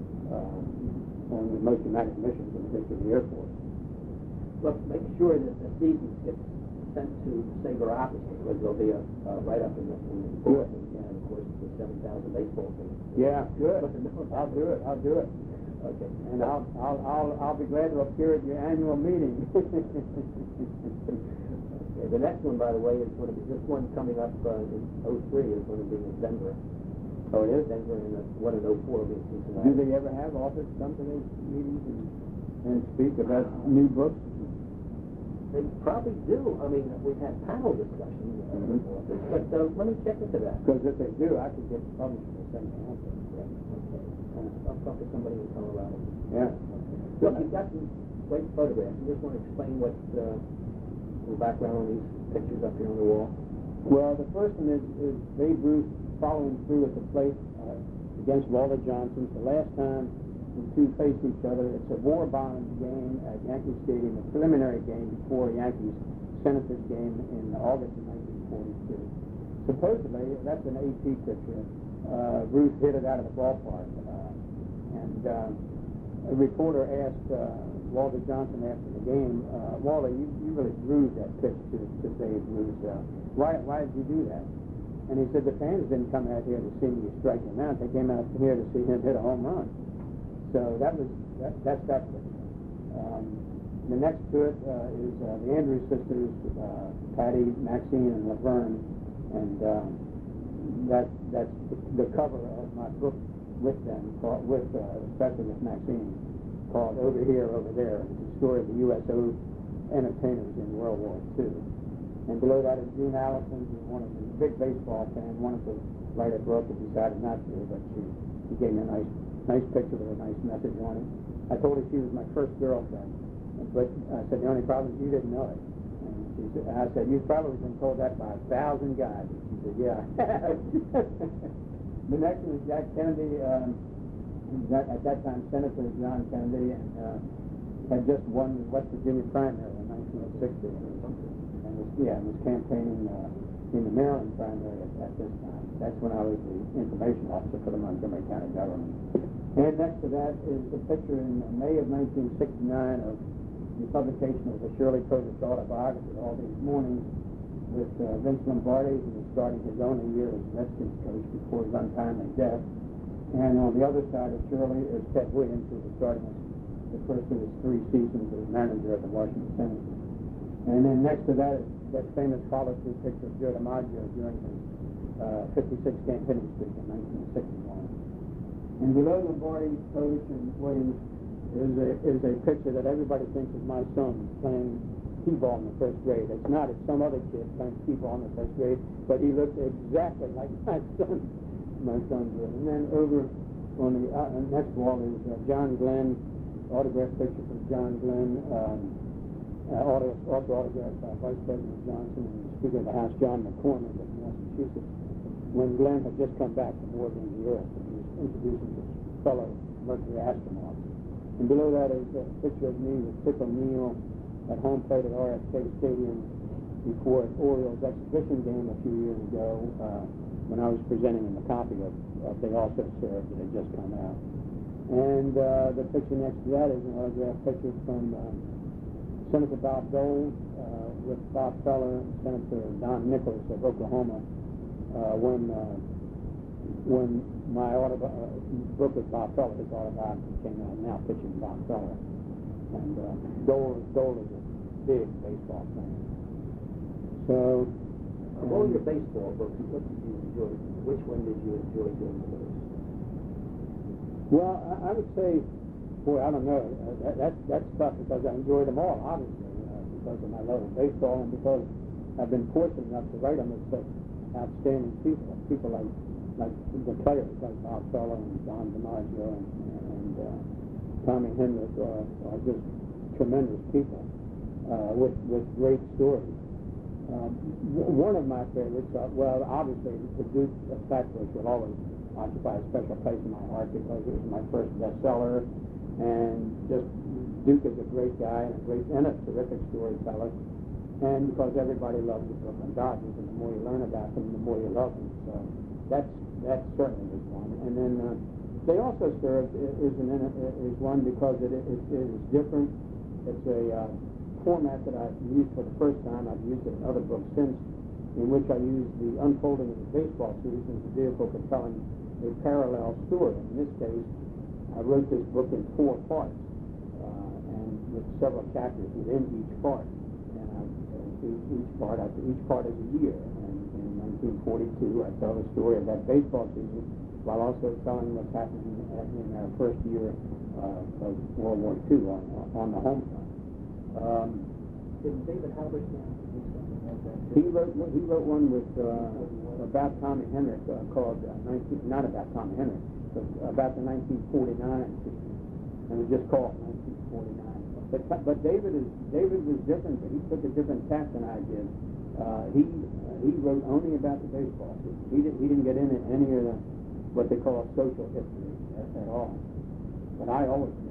um, on the most dramatic missions in the history of the Air Force. Well, make sure that the seasons get sent to Saber Office, because there'll be a uh, write-up in the, in the report, and of course the seven thousand baseball teams. Yeah, good. I'll do it. I'll do it. Okay. And I'll, I'll, I'll, I'll be glad to appear at your annual meeting. Okay, the next one, by the way, is going to be, this one coming up uh, in oh three is going to be in Denver. Oh, it is? Denver, and the one in oh four will be in Cincinnati. Do they ever have authors come to these meetings and, and speak about new books? They probably do. I mean, we've had panel discussions uh, with Mhm. authors, but uh, let me check into that. Because if they do, I could get the publisher to send me out there. Yeah, okay. Uh, I'll talk to somebody in Colorado. Yeah. Look, you've got some great photographs. You just want to explain what uh, the background on these pictures up here on the wall? Well, the first one is, is Babe Ruth following through at the plate uh, against Walter Johnson. It's the last time the two face each other. It's a war-bound game at Yankee Stadium, a preliminary game before Yankees Senators game in August of nineteen forty-two. Supposedly, that's an A P picture. Uh, Ruth hit it out of the ballpark, uh, and uh, a reporter asked uh, Walter Johnson after the game, uh, Walter, you, you really grooved that pitch to, to Babe Ruth. Uh, why, why did you do that? And he said, the fans didn't come out here to see me strike him out. They came out here to see him hit a home run. So that was, that, that's that pitch. Um, the next to it uh, is uh, the Andrews sisters, uh, Patty, Maxine, and Laverne. And um, that, that's the, the cover of my book with them, called, with, uh, especially with Maxine, called Over Here, Over There. It's the story of the U S O entertainers in World War Two. And below that is June Allison, who wanted a big baseball fan, wanted to write a book, but decided not to, but she, she gave me a nice nice picture with a nice message on it. I told her she was my first girlfriend, but I said, the only problem is you didn't know it. And she said, I said, you've probably been told that by a thousand guys. And she said, yeah. The next one is Jack Kennedy. Um, at that time, Senator John Kennedy, and uh, had just won the West Virginia primary in nineteen sixty. And was, yeah, was campaigning uh, in the Maryland primary at, at this time. That's when I was the information officer for the Montgomery County government. And next to that is a picture in May of nineteen sixty-nine of the publication of the Shirley Purvis autobiography, All These Mornings, with uh, Vince Lombardi, who was starting his only year as Redskins coach before his untimely death. And on the other side of Shirley is Ted Williams, who was starting the first of his three seasons as manager of the Washington Senators. And then next to that is that famous follow-through picture of Joe DiMaggio during his uh, fifty-six game hitting streak in nineteen sixty-one. And below Lombardi, Coach, and Williams is a, is a picture that everybody thinks is my son playing t-ball in the first grade. It's not. It's some other kid playing t-ball in the first grade, but he looks exactly like my son. My son did. And then over on the uh, next wall is uh, John Glenn, autograph picture from John Glenn, um, uh, auto, also autographed by Vice President Johnson and Speaker of the House John McCormick of Massachusetts, when Glenn had just come back from orbiting the Earth and he was introducing his fellow Mercury astronauts. And below that is a picture of me with Tip O'Neill at home plate at R F K Stadium before an Orioles exhibition game a few years ago, uh, when I was presenting him a copy of, of They Also Serve that had just come out. And uh, the picture next to that is an autograph picture from um, Senator Bob Dole uh, with Bob Feller and Senator Don Nichols of Oklahoma uh, when uh, when my autobi- uh, book with Bob Feller, his autobiography came out, now pitching Bob Feller. And uh, Dole, Dole is a big baseball fan. So, Of all your baseball books, what did you enjoy? Which one did you enjoy doing the most? well, I, I would say, boy, I don't know. Uh, that, that's that's tough because I enjoy them all, obviously, uh, because of my love of baseball and because I've been fortunate enough to write them with such outstanding people, people like like the players like Bob Feller and Don DiMaggio and, and uh, Tommy Henrich are, are just tremendous people uh, with with great stories. Um, one of my favorites, uh, well, obviously, the Duke of Flatbush will always occupy a special place in my heart because it was my first bestseller, and just Duke is a great guy and a great and a terrific storyteller, and because everybody loves the Brooklyn Dodgers, and the more you learn about them, the more you love them. So that's that certainly is one. And then uh, They Also Serve is an is one because it, it, it is different. It's a uh, format that I've used for the first time. I've used it in other books since, in which I use the unfolding of the baseball season as a vehicle for telling a parallel story. In this case, I wrote this book in four parts, uh, and with several chapters within each part. And I, uh, each, each part, I, each part is a year. And in nineteen forty-two, I tell the story of that baseball season, while also telling what's happening in our first year uh, of World War Two on, on the home front. Um, Did David Halberstam do something like that? he wrote he wrote one with uh, about Tommy Henrich uh, called uh, nineteen not about Tommy Henrich, but about the nineteen forty-nine season, and it was just called nineteen forty-nine. But but David is David was different. But he took a different tack than I did. Uh, he uh, he wrote only about the baseball season. He didn't he didn't get into any of the what they call social history at, at all. But I always